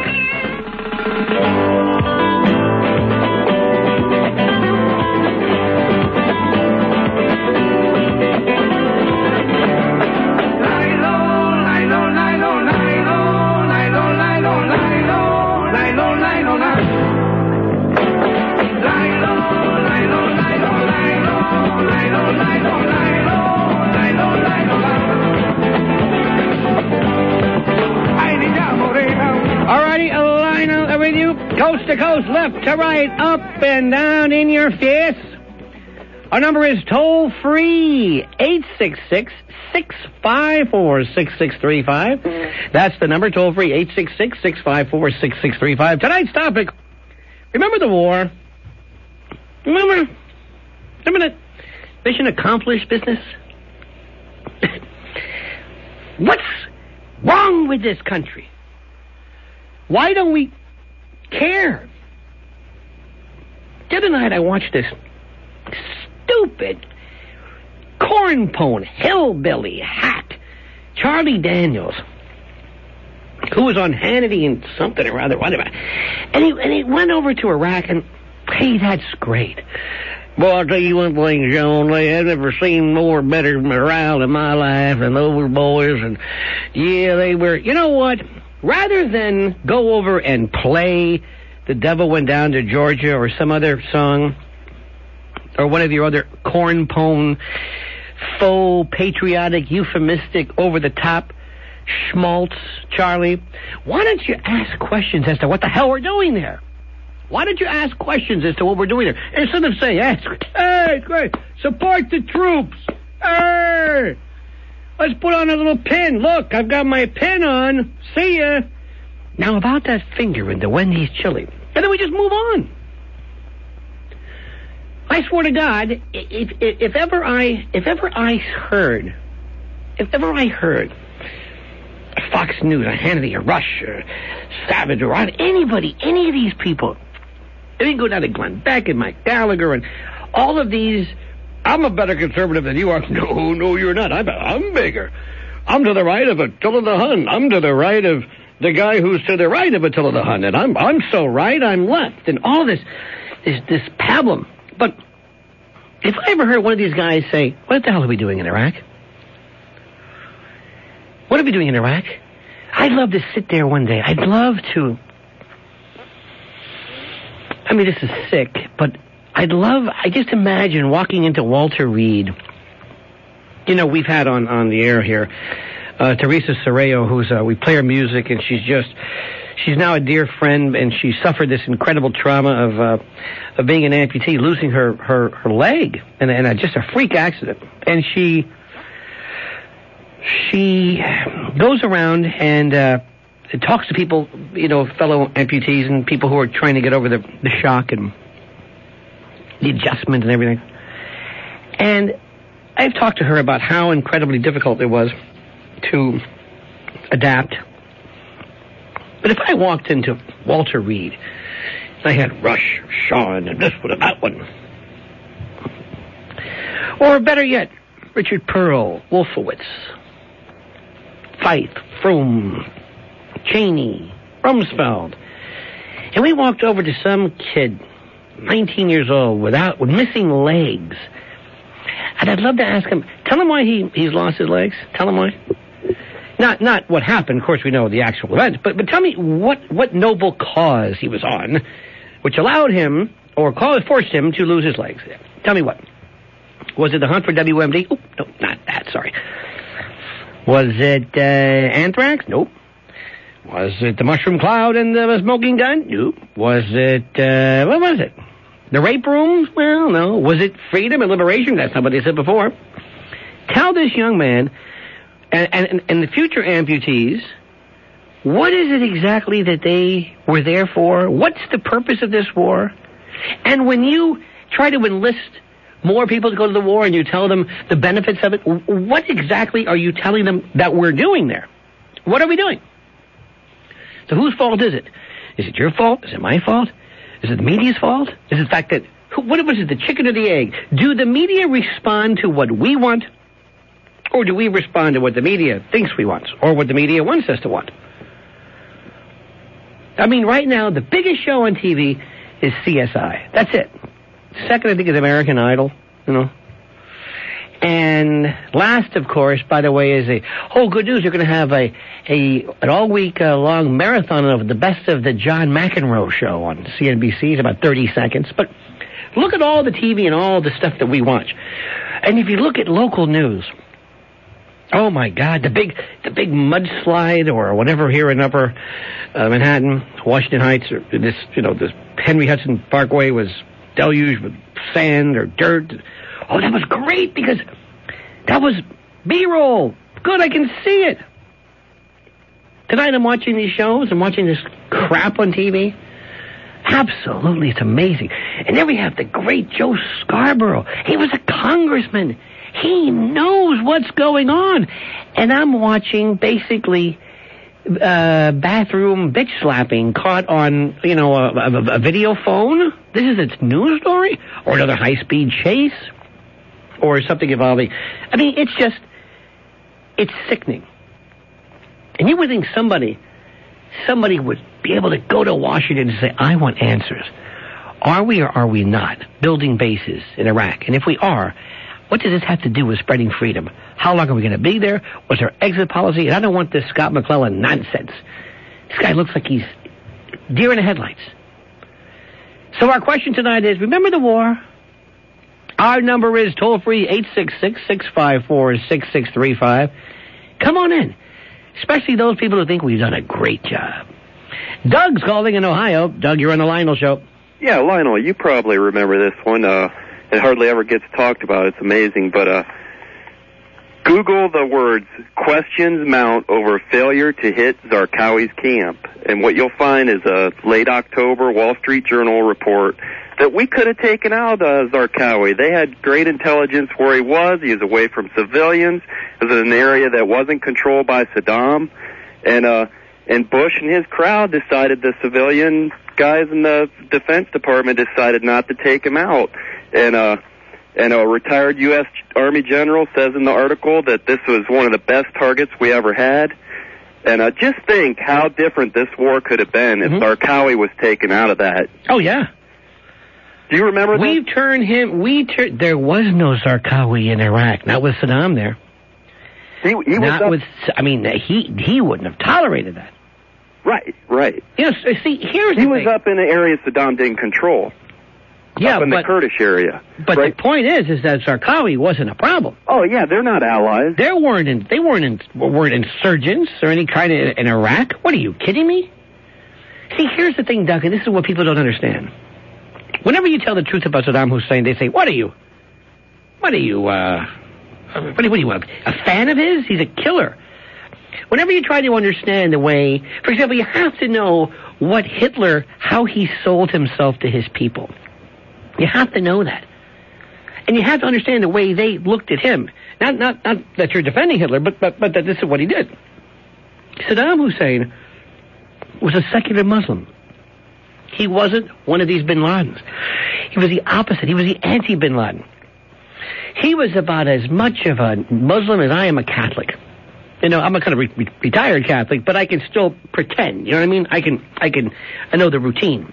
Coast to coast, left to right, up and down in your face. Our number is toll-free, 866-654-6635. That's the number, toll-free, 866-654-6635. Tonight's topic, remember the war? Remember that mission accomplished business? What's wrong with this country? Why don't we care? The other night I watched this stupid corn-pone hillbilly hack, Charlie Daniels, who was on Hannity and something or other, whatever. And he went over to Iraq and, hey, that's great. Boy, I'll tell you one thing, John, I've never seen better morale in my life than those boys. And yeah, they were, you know what? Rather than go over and play The Devil Went Down to Georgia or some other song or one of your other corn-pone, faux, patriotic, euphemistic, over-the-top schmaltz, Charlie, why don't you ask questions as to what the hell we're doing there? Why don't you ask questions as to what we're doing there? Instead of saying, hey, great, support the troops. Hey, let's put on a little pin. Look, I've got my pin on. See ya. Now, about that finger into Wendy's chili. And then we just move on. I swear to God, if ever I heard Fox News, or Hannity, or Rush, or Savage, or anybody, any of these people, they can go down to Glenn Beck and Mike Gallagher and all of these. I'm a better conservative than you are. No, you're not. I'm bigger. I'm to the right of Attila the Hun. I'm to the right of the guy who's to the right of Attila the Hun. And I'm so right, I'm left. And all this pablum. But if I ever heard one of these guys say, what the hell are we doing in Iraq? What are we doing in Iraq? I'd love to sit there one day. I'd love to. I mean, this is sick, but I just imagine walking into Walter Reed. You know, we've had on the air here Teresa Sorreo, who's we play her music, and she's now a dear friend, and she suffered this incredible trauma of being an amputee, losing her leg, and just a freak accident. And she goes around and talks to people, fellow amputees and people who are trying to get over the shock and the adjustment and everything. And I've talked to her about how incredibly difficult it was to adapt. But if I walked into Walter Reed, and I had Rush, Sean, and this one and that one, or better yet, Richard Pearl, Wolfowitz, Feith, Froome, Cheney, Rumsfeld, and we walked over to some kid, 19 years old, with missing legs, and I'd love to ask him, tell him why he's lost his legs. Tell him why. Not what happened. Of course, we know the actual events, but tell me what noble cause he was on, which allowed him or forced him to lose his legs. Tell me what. Was it the hunt for WMD? Oh, no, not that. Sorry. Was it anthrax? Nope. Was it the mushroom cloud and the smoking gun? Nope. Was it, what was it? The rape room? Well, no. Was it freedom and liberation? That's not what they said before. Tell this young man and the future amputees, what is it exactly that they were there for? What's the purpose of this war? And when you try to enlist more people to go to the war and you tell them the benefits of it, what exactly are you telling them that we're doing there? What are we doing? So whose fault is it? Is it your fault? Is it my fault? Is it the media's fault? Is it the fact that, what was it, the chicken or the egg? Do the media respond to what we want, or do we respond to what the media thinks we want, or what the media wants us to want? I mean, right now, the biggest show on TV is CSI. That's it. Second, I think, is American Idol, And last, of course, by the way, is good news. You're going to have an all-week long marathon of the best of the John McEnroe show on CNBC. It's about 30 seconds. But look at all the TV and all the stuff that we watch. And if you look at local news, oh my God, the big mudslide or whatever here in Upper Manhattan, Washington Heights, or this Henry Hudson Parkway was deluged with sand or dirt. Oh, that was great because that was B-roll. Good, I can see it. Tonight I'm watching these shows. I'm watching this crap on TV. Absolutely, it's amazing. And then we have the great Joe Scarborough. He was a congressman. He knows what's going on. And I'm watching basically bathroom bitch slapping caught on, a video phone. This is its news story? Or another high-speed chase? Or something involving... I mean, it's sickening. And you would think somebody would be able to go to Washington and say, I want answers. Are we or are we not building bases in Iraq? And if we are, what does this have to do with spreading freedom? How long are we going to be there? What's our exit policy? And I don't want this Scott McClellan nonsense. This guy looks like he's deer in the headlights. So our question tonight is, remember the war? Our number is toll-free 866-654-6635. Come on in, especially those people who think we've done a great job. Doug's calling in Ohio. Doug, you're on the Lionel Show. Yeah, Lionel, you probably remember this one. It hardly ever gets talked about. It's amazing, but Google the words "questions mount over failure to hit Zarqawi's camp," and what you'll find is a late October Wall Street Journal report that we could have taken out Zarqawi. They had great intelligence where he was. He was away from civilians. It was in an area that wasn't controlled by Saddam, and Bush and his crowd decided, the civilian guys in the Defense Department decided not to take him out. And a retired U.S. Army general says in the article that this was one of the best targets we ever had. And just think how different this war could have been if Zarqawi was taken out of that. Oh, yeah. Do you remember that? There was no Zarqawi in Iraq, not with Saddam there. He wouldn't have tolerated that. Right. Yes, see, here's the thing. He was up in an area Saddam didn't control. Up in the Kurdish area. But the point is that Zarqawi wasn't a problem. Oh yeah, they're not allies. They weren't insurgents or any kind of in Iraq. What are you kidding me? See, here's the thing, Doug, and this is what people don't understand. Whenever you tell the truth about Saddam Hussein, they say, "What are you, a fan of his? He's a killer." Whenever you try to understand the way, for example, you have to know what Hitler, how he sold himself to his people. You have to know that. And you have to understand the way they looked at him. Not that you're defending Hitler, but that this is what he did. Saddam Hussein was a secular Muslim. He wasn't one of these bin Ladens. He was the opposite. He was the anti-bin Laden. He was about as much of a Muslim as I am a Catholic. You know, I'm a kind of retired Catholic, but I can still pretend. You know what I mean? I know the routine.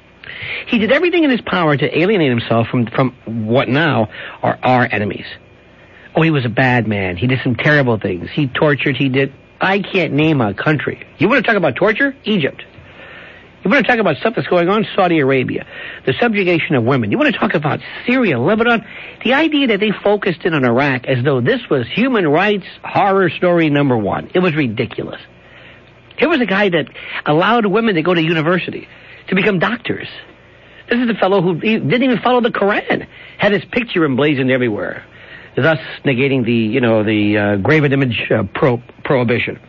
He did everything in his power to alienate himself from what now are our enemies. Oh, he was a bad man. He did some terrible things. He tortured. I can't name a country. You want to talk about torture? Egypt. You want to talk about stuff that's going on? Saudi Arabia. The subjugation of women. You want to talk about Syria, Lebanon? The idea that they focused in on Iraq as though this was human rights horror story number one. It was ridiculous. Here was a guy that allowed women to go to university, to become doctors. This is a fellow who didn't even follow the Quran. Had his picture emblazoned everywhere, thus negating the graven image prohibition.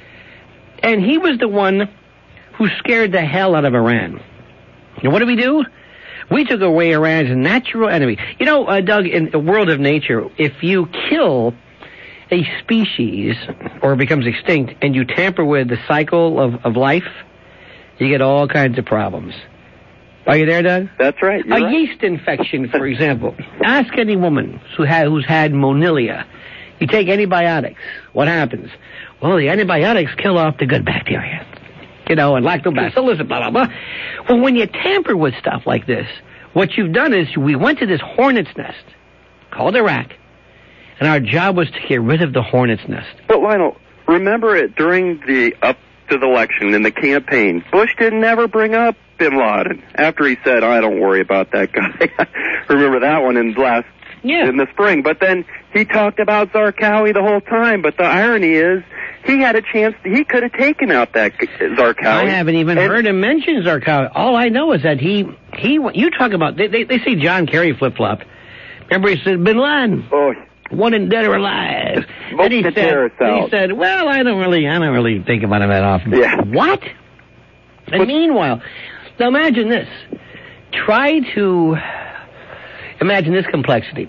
And he was the one who scared the hell out of Iran. And what did we do? We took away Iran's natural enemy. You know, Doug, in the world of nature, if you kill a species or it becomes extinct and you tamper with the cycle of life, you get all kinds of problems. Are you there, Doug? That's right. A yeast infection, for example. Ask any woman who's had Monilla. You take antibiotics. What happens? Well, the antibiotics kill off the good bacteria. You know, and lactobacillus and blah, blah, blah. Well, when you tamper with stuff like this, what you've done is we went to this hornet's nest called Iraq, and our job was to get rid of the hornet's nest. But, Lionel, remember it during up to the election in the campaign, Bush didn't ever bring up bin Laden after he said, I don't worry about that guy. Remember that one in the spring. But then he talked about Zarqawi the whole time. But the irony is, he had a chance. He could have taken out that Zarqawi. I haven't even heard him mention Zarqawi. All I know is that you talk about, they say John Kerry flip-flopped. Remember he said, bin Laden. Oh, wanted dead or alive. And he said, well, I don't really think about him that often. Yeah. What? And meanwhile, now imagine this. Try to imagine this complexity.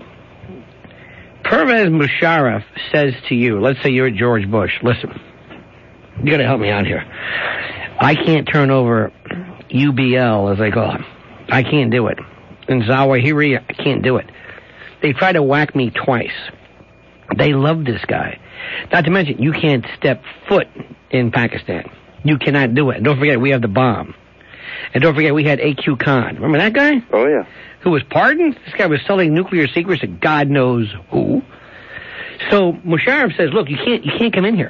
Pervez Musharraf says to you, let's say you're George Bush, listen, you got to help me out here. I can't turn over UBL, as they call him. I can't do it. And Zawahiri, I can't do it. They tried to whack me twice. They love this guy. Not to mention, you can't step foot in Pakistan. You cannot do it. Don't forget, we have the bomb. And don't forget, we had A.Q. Khan. Remember that guy? Oh, yeah. Who was pardoned? This guy was selling nuclear secrets to God knows who. So Musharraf says, look, you can't come in here.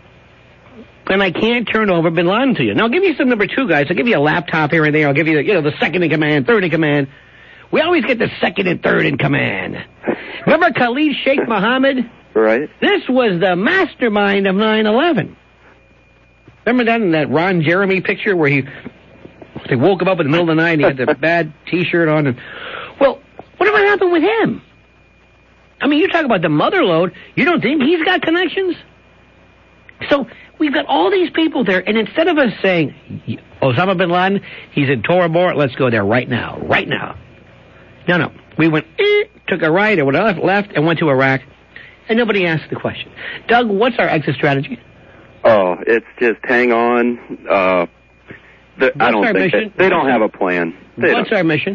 And I can't turn over bin Laden to you. Now, I'll give you some number two guys. I'll give you a laptop here and there. I'll give you, the second in command, third in command. We always get the second and third in command. Remember Khalid Sheikh Mohammed? Right. This was the mastermind of 9/11. Remember that in that Ron Jeremy picture where he They woke him up in the middle of the night and he had the bad T-shirt on. And, well, whatever happened with him? I mean, you talk about the mother load. You don't think he's got connections? So we've got all these people there, and instead of us saying, Osama bin Laden, he's in Tora Bora, let's go there right now. No. We went, took a right, and went left, and went to Iraq, and nobody asked the question. Doug, what's our exit strategy? Oh, it's just hang on. I don't think they don't have a plan. What's our mission?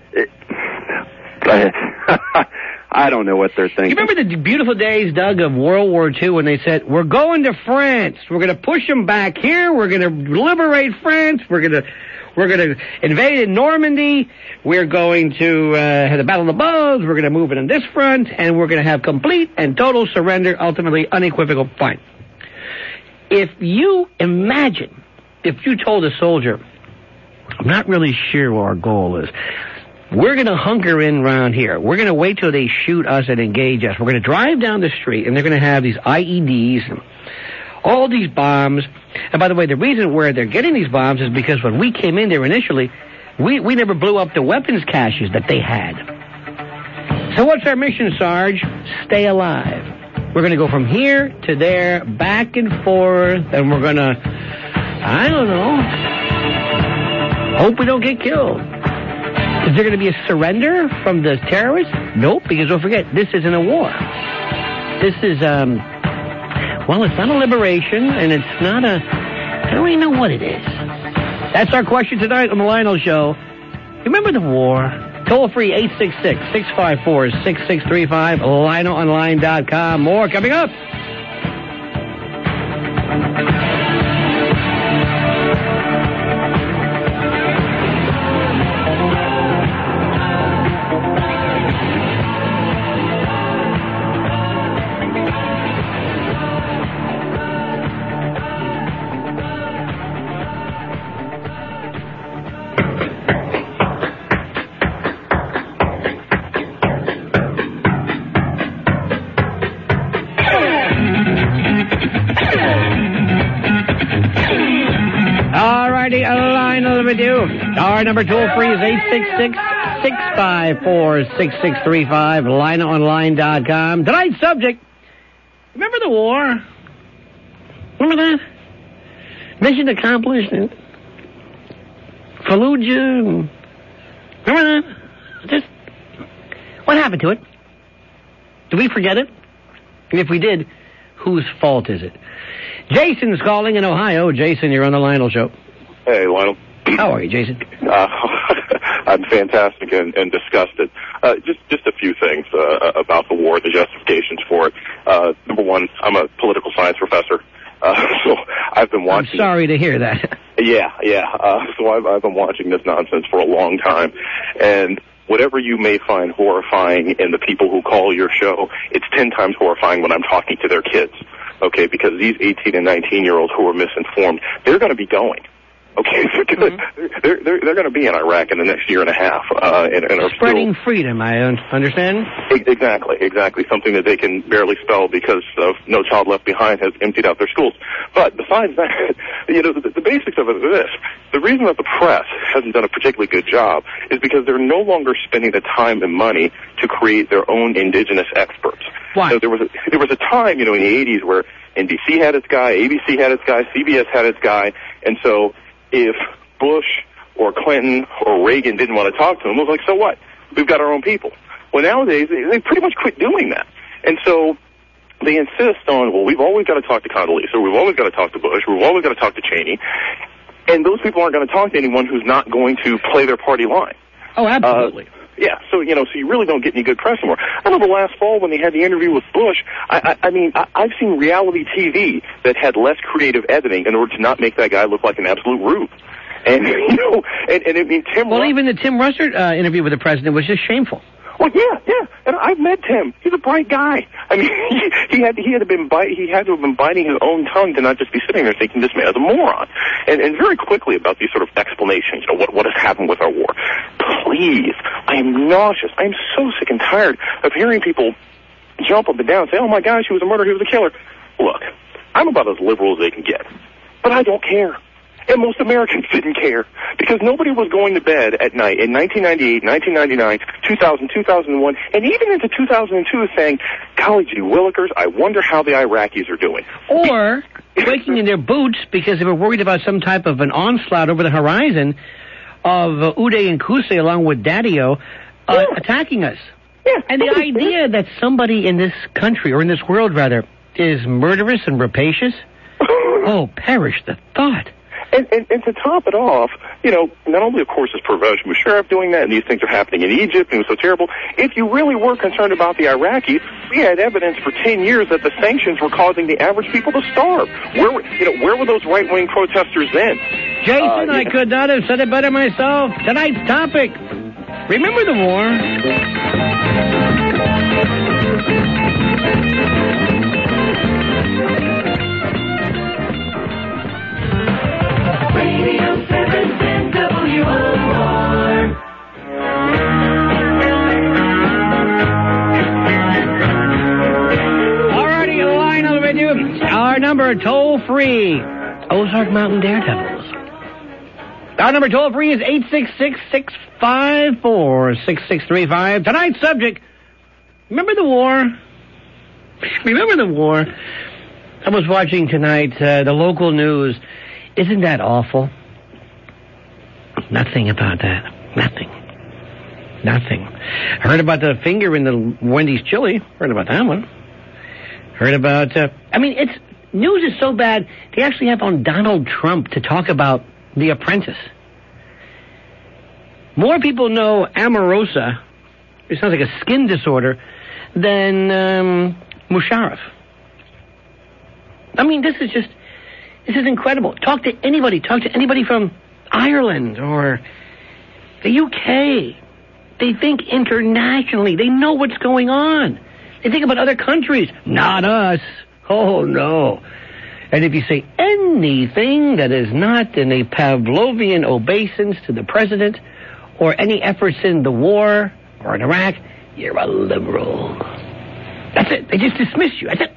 I don't know what they're thinking. You remember the beautiful days, Doug, of World War II when they said, we're going to France. We're going to push them back here. We're going to liberate France. We're going to invade in Normandy. We're going to have the Battle of the Bulge. We're going to move it on this front. And we're going to have complete and total surrender, ultimately unequivocal. Fine. If you imagine, if you told a soldier, I'm not really sure what our goal is. We're going to hunker in around here. We're going to wait till they shoot us and engage us. We're going to drive down the street, and they're going to have these IEDs and all these bombs. And by the way, the reason where they're getting these bombs is because when we came in there initially, we never blew up the weapons caches that they had. So what's our mission, Sarge? Stay alive. We're going to go from here to there, back and forth, and we're going to, I don't know, hope we don't get killed. Is there going to be a surrender from the terrorists? Nope, because don't forget, this isn't a war. This is, well, it's not a liberation, and it's not a, I don't even know what it is. That's our question tonight on the Lionel Show. Remember the war? Toll free 866-654-6635, LionelOnline.com. More coming up. Our number toll-free is 866-654-6635, LionelOnline.com. Tonight's subject, remember the war? Remember that? Mission accomplished. Fallujah. Remember that? Just, what happened to it? Did we forget it? And if we did, whose fault is it? Jason's calling in Ohio. Jason, you're on the Lionel Show. Hey, Lionel. How are you, Jason? I'm fantastic and disgusted. Just a few things about the war, the justifications for it. Number one, I'm a political science professor, so I've been watching. I'm sorry to hear that. Yeah. So I've been watching this nonsense for a long time, and whatever you may find horrifying in the people who call your show, it's 10 times horrifying when I'm talking to their kids. Okay, because these 18 and 19-year-olds who are misinformed, they're going to be going. Okay, they're going to be in Iraq in the next year and a half, and are spreading freedom. I understand. Exactly. Something that they can barely spell because of No Child Left Behind has emptied out their schools. But besides that, the basics of it is this: the reason that the press hasn't done a particularly good job is because they're no longer spending the time and money to create their own indigenous experts. Why? So there was a time, in the 80s where NBC had its guy, ABC had its guy, CBS had its guy, and so if Bush or Clinton or Reagan didn't want to talk to him, it was like, so what? We've got our own people. Well, nowadays, they pretty much quit doing that. And so they insist on, well, we've always got to talk to Condoleezza, we've always got to talk to Bush, we've always got to talk to Cheney. And those people aren't going to talk to anyone who's not going to play their party line. Oh, absolutely. Yeah, so you really don't get any good press anymore. I remember last fall when they had the interview with Bush. I've seen reality TV that had less creative editing in order to not make that guy look like an absolute rube. And Tim. Well, even the Tim Russert interview with the president was just shameful. Well, yeah, and I've met Tim. He's a bright guy. I mean, he had to have been biting his own tongue to not just be sitting there thinking this man's a moron. And very quickly about these sort of explanations, what has happened with our war. Please, I am nauseous. I am so sick and tired of hearing people jump up and down and say, oh my gosh, he was a murderer, he was a killer. Look, I'm about as liberal as they can get, but I don't care. And most Americans didn't care because nobody was going to bed at night in 1998, 1999, 2000, 2001, and even into 2002 saying, golly gee willikers, I wonder how the Iraqis are doing. Or quaking in their boots because they were worried about some type of an onslaught over the horizon of Uday and Qusay along with Daddio attacking us. Yeah, and the idea that somebody in this country, or in this world rather, is murderous and rapacious, oh, perish the thought. And to top it off, you know, not only, of course, is Pervez Musharraf doing that, and these things are happening in Egypt, and it was so terrible. If you really were concerned about the Iraqis, we had evidence for 10 years that the sanctions were causing the average people to starve. Where were those right-wing protesters then? Jason, I could not have said it better myself. Tonight's topic, remember the war? Radio 710 WOR. Alrighty, line on the radio. Our number toll-free, Ozark Mountain Daredevils. Our number toll-free is 866-654-6635. Tonight's subject, remember the war? Remember the war? I was watching tonight the local news. Isn't that awful? Nothing about that. Nothing. Heard about the finger in the Wendy's chili. Heard about that one. Heard about, news is so bad, they actually have on Donald Trump to talk about The Apprentice. More people know Amaurosa, it sounds like a skin disorder, than Musharraf. I mean, this is incredible. Talk to anybody from Ireland or the UK. They think internationally. They know what's going on. They think about other countries. Not us. Oh, no. And if you say anything that is not in a Pavlovian obeisance to the president or any efforts in the war or in Iraq, you're a liberal. That's it. They just dismiss you. That's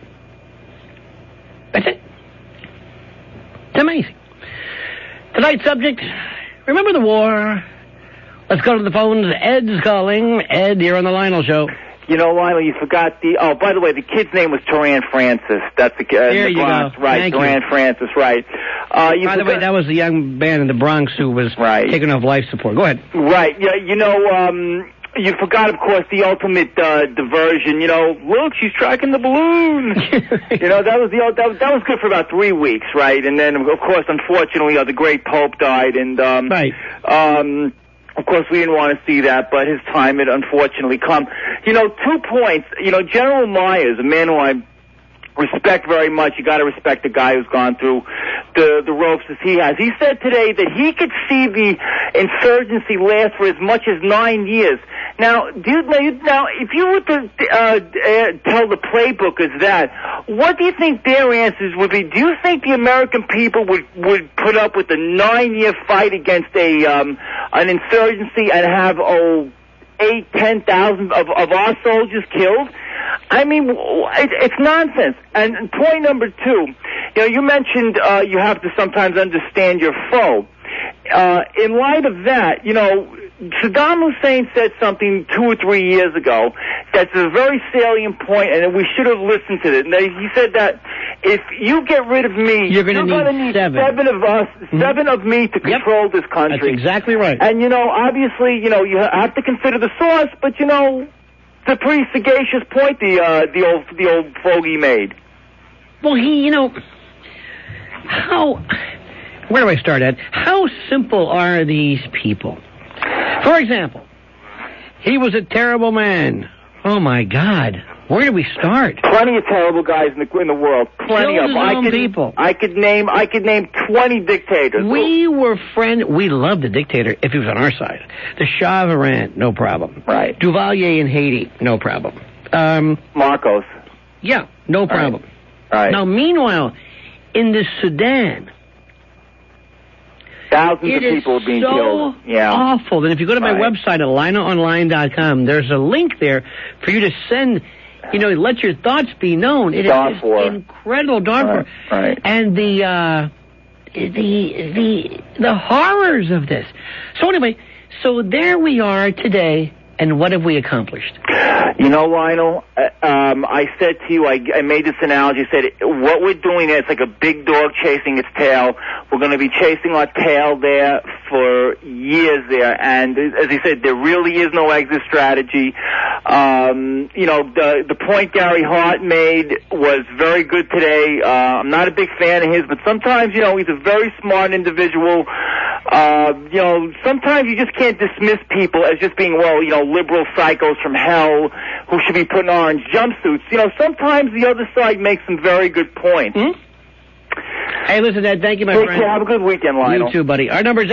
it. It's amazing. Tonight's subject, remember the war? Let's go to the phones. Ed's calling. Ed, you're on the Lionel Show. You know, Lionel, you forgot by the way, the kid's name was Taran Francis. That's the there in the Bronx. Go. Right, Taran Francis, right. By the way, that was the young man in the Bronx who was taken off life support. Go ahead. Right. Yeah, you forgot, of course, the ultimate diversion. You know, look, she's tracking the balloon. That was good for about 3 weeks, right? And then, of course, unfortunately, the great Pope died, and of course, we didn't want to see that, but his time had unfortunately come. 2 points. General Myers, a man who I respect very much. You got to respect the guy who's gone through the ropes as he has. He said today that he could see the insurgency last for as much as 9 years. Now, if you were to tell the playbookers that, what do you think their answers would be? Do you think the American people would put up with a 9-year fight against an insurgency and have 8,000-10,000 of our soldiers killed? I mean, it's nonsense. And point number 2, you mentioned you have to sometimes understand your foe. In light of that, Saddam Hussein said something 2 or 3 years ago that's a very salient point, and we should have listened to it. And he said that if you get rid of me, you're going to need 7 of us, 7 of me to control this country. That's exactly right. And, obviously, you have to consider the source, but, it's a pretty sagacious point the old fogey made. Well, where do I start at? How simple are these people? For example, he was a terrible man. Oh, my God. Where do we start? Plenty of terrible guys in the world. Plenty of them. People. I could name 20 dictators. We were friends. We loved the dictator if he was on our side. The Shah of Iran, no problem. Right. Duvalier in Haiti, no problem. Marcos. Yeah, no problem. Right. Now, meanwhile, in the Sudan, thousands of people are being killed. Yeah. Awful. And if you go to my website at LionelOnline.com, there's a link there for you to send, let your thoughts be known. It is incredible. Darfur. Right. And the horrors of this. So anyway, so there we are today, and what have we accomplished? You know, Lionel, I said to you, I made this analogy, I said, what we're doing there, it's like a big dog chasing its tail. We're going to be chasing our tail there for years there, and as I said, there really is no exit strategy. You know, the point Gary Hart made was very good today. I'm not a big fan of his, but sometimes, you know, he's a very smart individual. You know, sometimes you just can't dismiss people as just being, well, you know, liberal psychos from hell who should be putting on orange jumpsuits. You know, sometimes the other side makes some very good points. Mm-hmm. Hey, listen, Ed, thank you, my Take friend. care. Have a good weekend, Lionel. You too, buddy. Our number is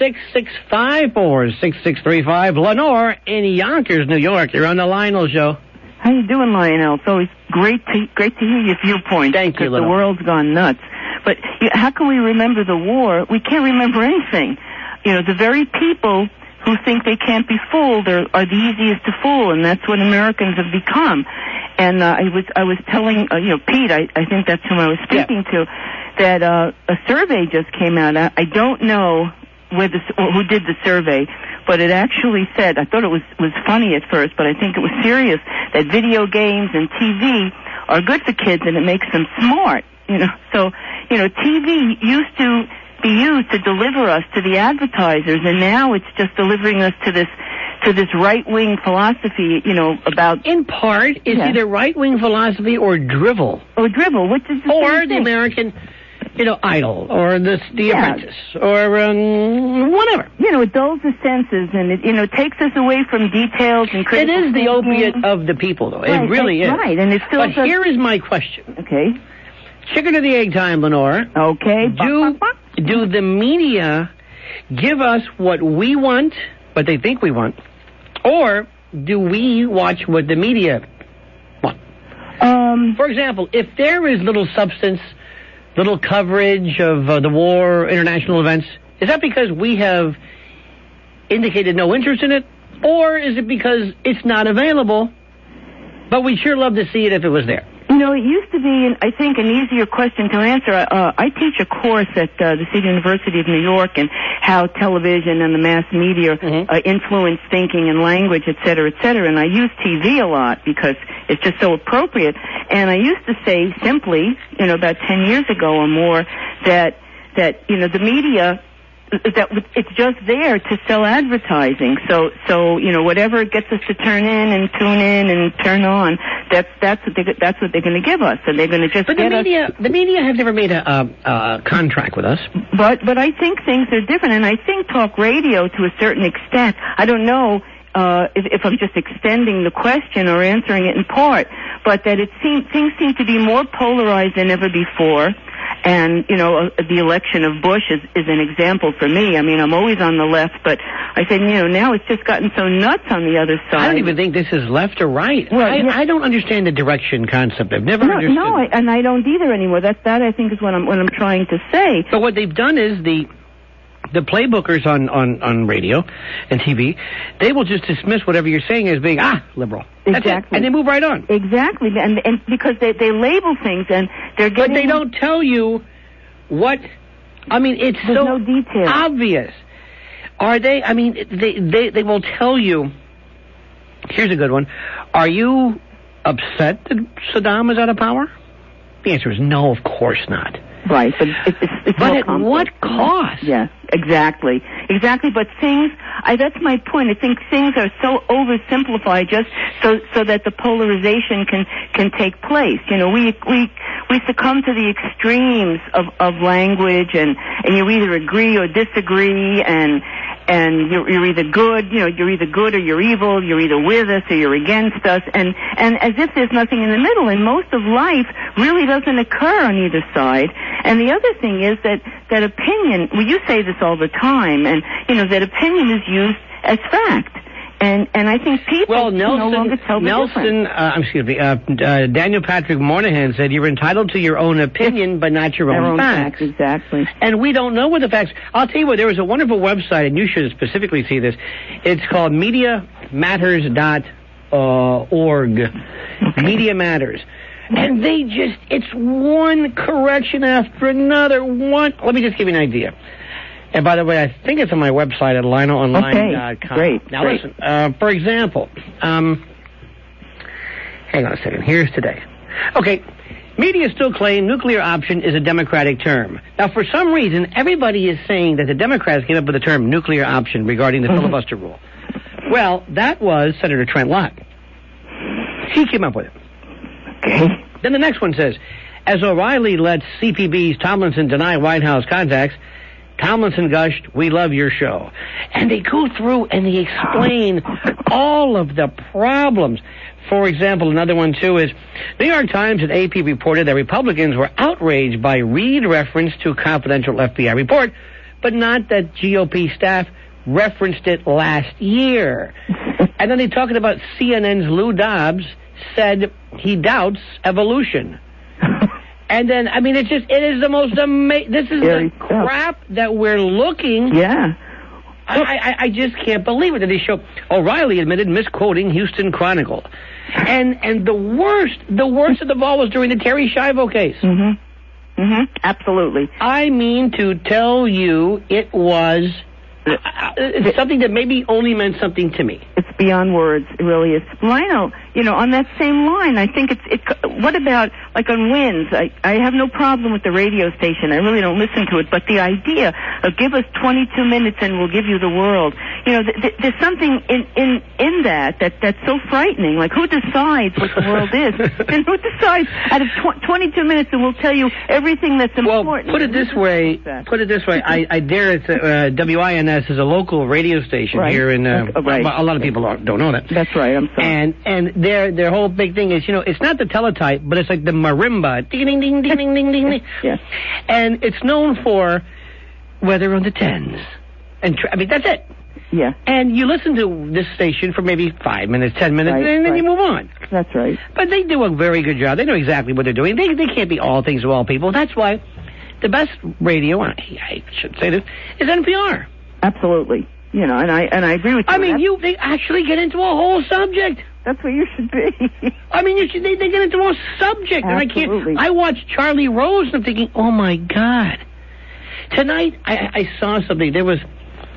866-654-6635. Lenore in Yonkers, New York. You're on the Lionel Show. How you doing, Lionel? It's always great to hear your viewpoint. Thank you, Lenore. The world's gone nuts. But how can we remember the war? We can't remember anything. You know, the very people who think they can't be fooled are the easiest to fool, and that's what Americans have become. And I was telling you know, Pete, I think that's whom I was speaking to, that a survey just came out. I don't know who did the survey, but it actually said, I thought it was funny at first, but I think it was serious, that video games and TV are good for kids and it makes them smart. You know, so, you know, TV used to be used to deliver us to the advertisers, and now it's just delivering us to this right-wing philosophy, you know, about... In part, it's either right-wing philosophy or drivel. Or drivel, which is the or same the thing. American, you know, Idol, or the Apprentice, or whatever. You know, it dulls the senses, and it, you know, takes us away from details and critical It is the thinking. opiate of the people, though. Right, It really is. that's right, and it still But here is my question. Okay. Chicken or the egg time, Lenore. Okay. Do the media give us what we want, what they think we want, or do we watch what the media want? For example, if there is little substance, little coverage of the war, international events, is that because we have indicated no interest in it, or is it because it's not available, but we'd sure love to see it if it was there? You know, it used to be, I think, an easier question to answer. I teach a course at the State University of New York and how television and the mass media influence thinking and language, et cetera, and I use TV a lot because it's just so appropriate. And I used to say simply, you know, about 10 years ago or more, that you know, the media, that it's just there to sell advertising. So you know, whatever gets us to turn in and tune in and turn on, that's what they're going to give us, and they're going to just. But the media have never made a contract with us. But I think things are different, and I think talk radio to a certain extent. I don't know if I'm just extending the question or answering it in part, but that things seem to be more polarized than ever before. And, you know, the election of Bush is an example for me. I mean, I'm always on the left, but I said, you know, now it's just gotten so nuts on the other side. I don't even think this is left or right. Well, I don't understand the direction concept. I've never understood. No, and I don't either anymore. That I think is what I'm trying to say. But what they've done is the playbookers on radio and TV, they will just dismiss whatever you're saying as being, liberal. That's Exactly. it. And they move right on. Exactly. And because they label things and they're getting... But they don't tell you what... I mean, it's There's so no detail. obvious. Are they... I mean, they will tell you... Here's a good one. Are you upset that Saddam is out of power? The answer is no, of course not. Right, but it's But more at complex. what cost? Yeah, exactly. But things, that's my point. I think things are so oversimplified just so that the polarization can take place. You know, we succumb to the extremes of language, and you either agree or disagree, and you're either good, you know, you're either good or you're evil, you're either with us or you're against us, and as if there's nothing in the middle, and most of life really doesn't occur on either side. And the other thing is that opinion, well, you say this all the time, and, you know, that opinion is used as fact. And I think people no longer tell the difference. Daniel Patrick Moynihan said you're entitled to your own opinion, but not your own facts. Exactly. And we don't know what the facts. I'll tell you what. There was a wonderful website, and you should specifically see this. It's called MediaMatters.org. Okay. Media Matters. And it's one correction after another. Let me just give you an idea. And by the way, I think it's on my website at linoonline.com. Okay, great. Now listen, for example, hang on a second. Here's today. Okay, media still claim nuclear option is a Democratic term. Now, for some reason, everybody is saying that the Democrats came up with the term nuclear option regarding the filibuster rule. Well, that was Senator Trent Lott. He came up with it. Okay. Then the next one says, as O'Reilly lets CPB's Tomlinson deny White House contacts, Tomlinson gushed, we love your show. And they go through and they explain all of the problems. For example, another one, too, is New York Times and AP reported that Republicans were outraged by Reid reference to a confidential FBI report, but not that GOP staff referenced it last year. And then they're talking about CNN's Lou Dobbs said he doubts evolution. And then, I mean, it is the most amazing. This is the crap that we're looking. Yeah. I just can't believe it. That they show O'Reilly admitted misquoting Houston Chronicle. And the worst of the all was during the Terry Schiavo case. Mm-hmm. Mm-hmm. Absolutely. I mean to tell you, it was something that maybe only meant something to me. It's beyond words. It really is. Lino, on that same line, I think what about, like on Winds, I have no problem with the radio station. I really don't listen to it, but the idea of give us 22 minutes and we'll give you the world, there's something in that's so frightening. Like, who decides what the world is? And who decides out of 22 minutes and we'll tell you everything that's important? Well, put it this way. I dare it. WINS is a local radio station here in. Right. A lot of people don't know that. That's right. I'm sorry. And their whole big thing is, it's not the teletype, but it's like the marimba, ding ding ding ding ding ding ding. Yeah. And it's known for weather on the 10s, and that's it. Yeah. And you listen to this station for maybe 5 minutes, 10 minutes, and then you move on. That's right. But they do a very good job. They know exactly what they're doing. They can't be all things to all people. That's why the best radio, I should say this, is NPR. Absolutely. And I agree with you. They actually get into a whole subject. That's what you should be. They get into a subject. Absolutely. And I watched Charlie Rose and I'm thinking, oh my God. Tonight I saw something. There was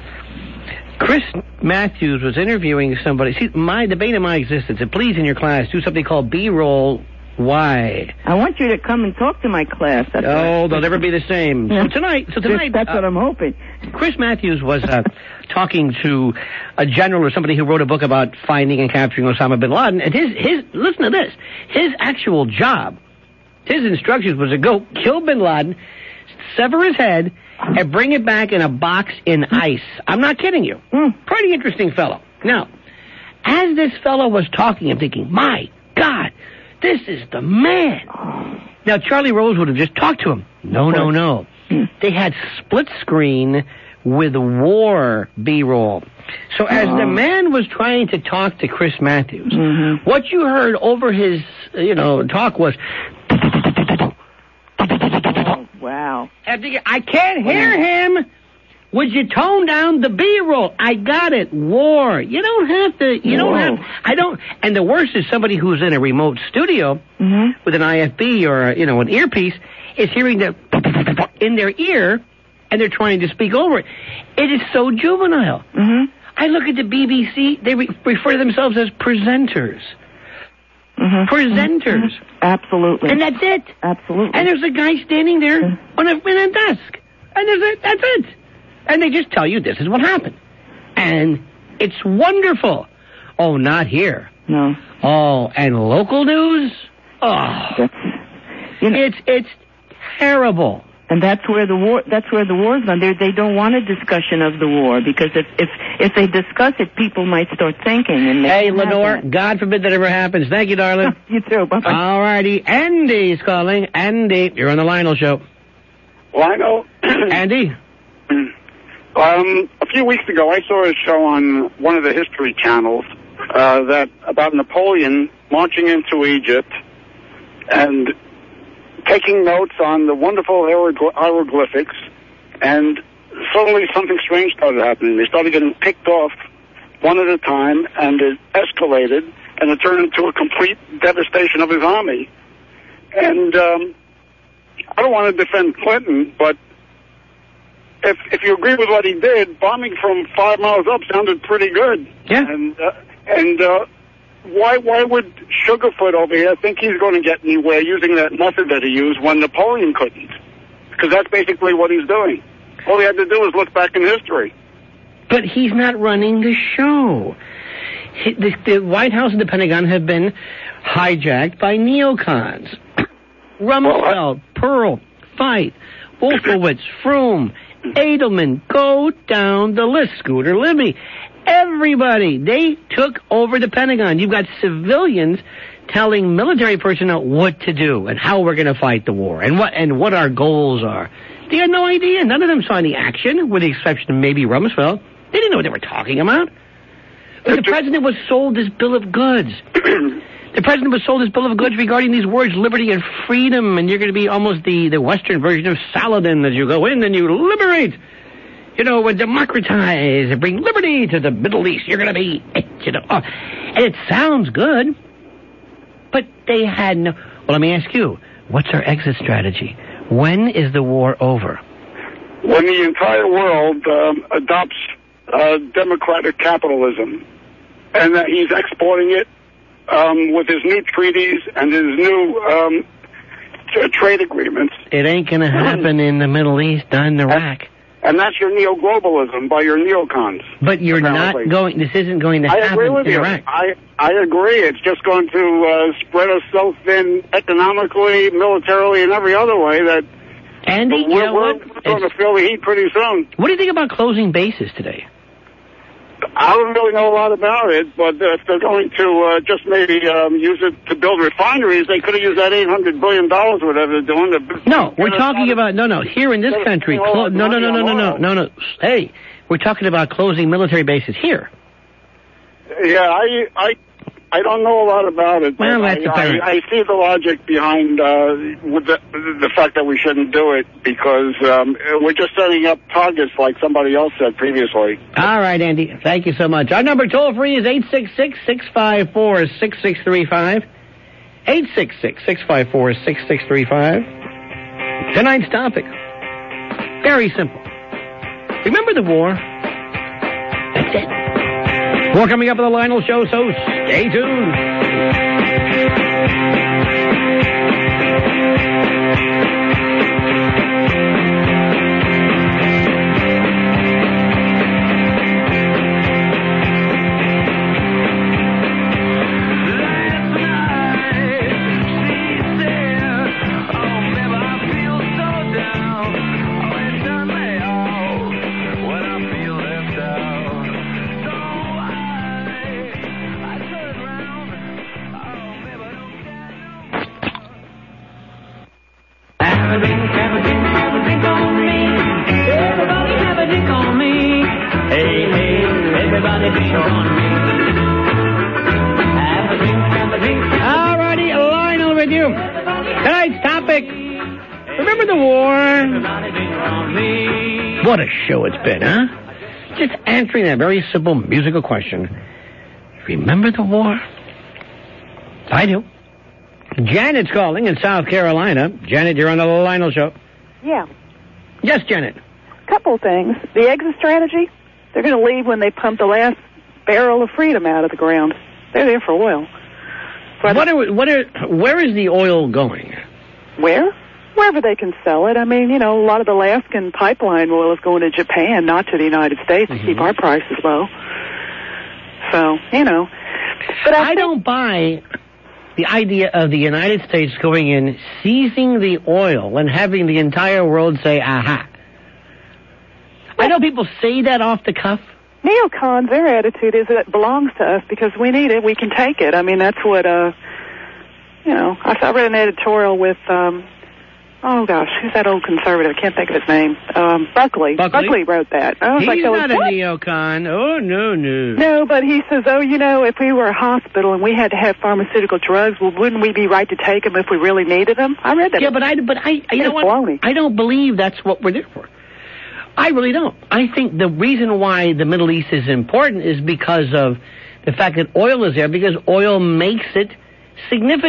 Chris Matthews was interviewing somebody. See, my debate in my existence, and please in your class do something called B-roll. Why? I want you to come and talk to my class. They'll never be the same. Yeah. So tonight, that's what I'm hoping. Chris Matthews was talking to a general or somebody who wrote a book about finding and capturing Osama bin Laden. And his listen to this. His actual job, his instructions was to go kill bin Laden, sever his head, and bring it back in a box in ice. I'm not kidding you. Pretty interesting fellow. Now, as this fellow was talking, I'm thinking, my God, this is the man. Now, Charlie Rose would have just talked to him. No. They had split screen with war B-roll. So as the man was trying to talk to Chris Matthews, what you heard over his, talk was... Wow. I can't hear him. Would you tone down the B-roll? I got it. War. You don't have to. I don't. And the worst is somebody who's in a remote studio with an IFB or an earpiece is hearing the in their ear, and they're trying to speak over it. It is so juvenile. I look at the BBC. They refer to themselves as presenters. Presenters. Absolutely. And that's it. Absolutely. And there's a guy standing there in a desk, and that's it. And they just tell you this is what happened. And it's wonderful. Oh, not here. No. Oh, and local news? Oh. It's terrible. And that's where the war's gone. They don't want a discussion of the war, because if they discuss it, people might start thinking. Hey, Lenore, God forbid that ever happens. Thank you, darling. You too. Bye-bye. All righty. Andy's calling. Andy, you're on the Lionel Show. Lionel? Andy? A few weeks ago, I saw a show on one of the history channels about Napoleon marching into Egypt and taking notes on the wonderful hieroglyphics, and suddenly something strange started happening. They started getting picked off one at a time, and it escalated, and it turned into a complete devastation of his army. And I don't want to defend Clinton, but if you agree with what he did, bombing from 5 miles up sounded pretty good. Yeah. And why would Sugarfoot over here think he's going to get anywhere using that method that he used when Napoleon couldn't? Because that's basically what he's doing. All he had to do was look back in history. But he's not running the show. The White House and the Pentagon have been hijacked by neocons. Rumsfeld, Pearl, Veit, Wolfowitz, Froome, Edelman, go down the list. Scooter Libby. Everybody, they took over the Pentagon. You've got civilians telling military personnel what to do and how we're going to fight the war and what our goals are. They had no idea. None of them saw any action, with the exception of maybe Rumsfeld. They didn't know what they were talking about. But the president was sold this bill of goods. The president was sold this bill of goods regarding these words, liberty and freedom, and you're going to be almost the Western version of Saladin as you go in and you liberate. You know, democratize and bring liberty to the Middle East. You're going to be, and it sounds good, but they had no... Well, let me ask you, what's our exit strategy? When is the war over? When the entire world adopts democratic capitalism, and that he's exporting it with his new treaties and his new trade agreements. It ain't going to happen in the Middle East, not in Iraq. And that's your neo-globalism by your neocons. But you're not going... This isn't going to happen in Iraq. I agree with you. I agree. It's just going to spread us so thin economically, militarily, and every other way that... Andy, we're going to feel the heat pretty soon. What do you think about closing bases today? I don't really know a lot about it, but if they're going to just maybe use it to build refineries, they could have used that $800 billion, whatever they're doing. No, we're talking about, here in this country. No. Hey, we're talking about closing military bases here. Yeah, I don't know a lot about it. Well, that's I see the logic behind with the fact that we shouldn't do it because we're just setting up targets like somebody else said previously. All right, Andy. Thank you so much. Our number toll-free is 866-654-6635. 866-654-6635. Tonight's topic, very simple. Remember the war? That's it. More coming up on the Lionel Show, so stay tuned. Alrighty, Lionel with you. Tonight's topic, remember the war? What a show it's been, huh? Just answering that very simple musical question. Remember the war? I do. Janet's calling in South Carolina. Janet, you're on the Lionel Show. Yeah. Yes, Janet. Couple things. The exit strategy, they're going to leave when they pump the last barrel of freedom out of the ground. They're there for oil. So where is the oil going? Where? Wherever they can sell it. I mean, a lot of the Alaskan pipeline oil is going to Japan, not to the United States, to keep our prices low. So, But I don't buy the idea of the United States going in, seizing the oil, and having the entire world say, aha. I know people say that off the cuff. Neocons, their attitude is that it belongs to us because we need it, we can take it. I mean, that's what, I read an editorial with, who's that old conservative? I can't think of his name. Buckley. Buckley wrote that. I was He's not a neocon. Oh, no. No, but he says, if we were a hospital and we had to have pharmaceutical drugs, well, wouldn't we be right to take them if we really needed them? I read that. Yeah, but you know what? I don't believe that's what we're there for. I really don't. I think the reason why the Middle East is important is because of the fact that oil is there, because oil makes it significant.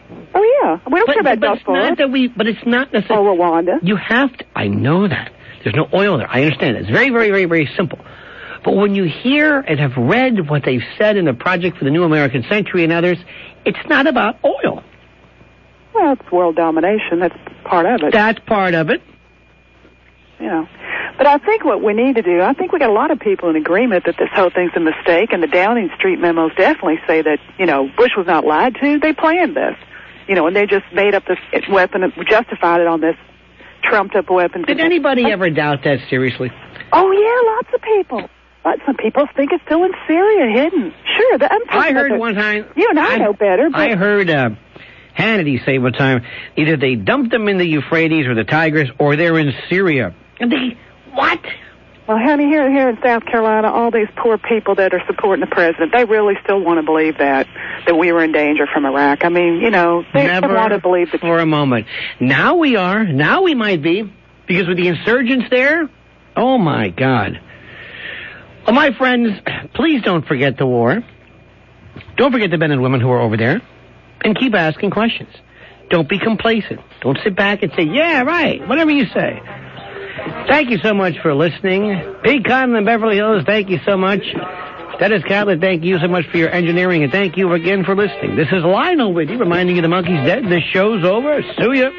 Oh, yeah. We don't care about Darfur. But it's not necessarily... Or Rwanda. You have to... I know that. There's no oil there. I understand it. It's very, very, very, very simple. But when you hear and have read what they've said in the Project for the New American Century and others, it's not about oil. Well, it's world domination. That's part of it. That's part of it. You know. But I think what we need to do, I think we got a lot of people in agreement that this whole thing's a mistake, and the Downing Street memos definitely say that, you know, Bush was not lied to. They planned this. You know, and they just made up this weapon and justified it on this trumped-up weapon. Did anybody ever doubt that seriously? Oh, yeah, lots of people. Some people think it's still in Syria, hidden. Sure. I heard one time... You and I know better. But I heard Hannity say one time, either they dumped them in the Euphrates or the Tigris, or they're in Syria. And they... What? Well, honey, here in South Carolina, all these poor people that are supporting the president, they really still want to believe that we were in danger from Iraq. I mean, you know, they want to believe that... for a moment. Now we are. Now we might be. Because with the insurgents there, oh, my God. Well, my friends, please don't forget the war. Don't forget the men and women who are over there. And keep asking questions. Don't be complacent. Don't sit back and say, yeah, right, whatever you say. Thank you so much for listening. Pete Conlon in Beverly Hills, thank you so much. Dennis Catlett, thank you so much for your engineering, and thank you again for listening. This is Lionel with you, reminding you the monkey's dead. This show's over. Sue ya.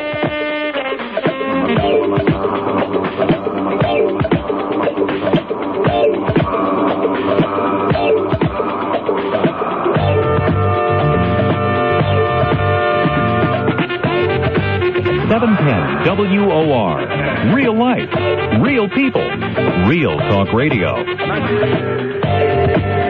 710 WOR. Real life, real people, real talk radio.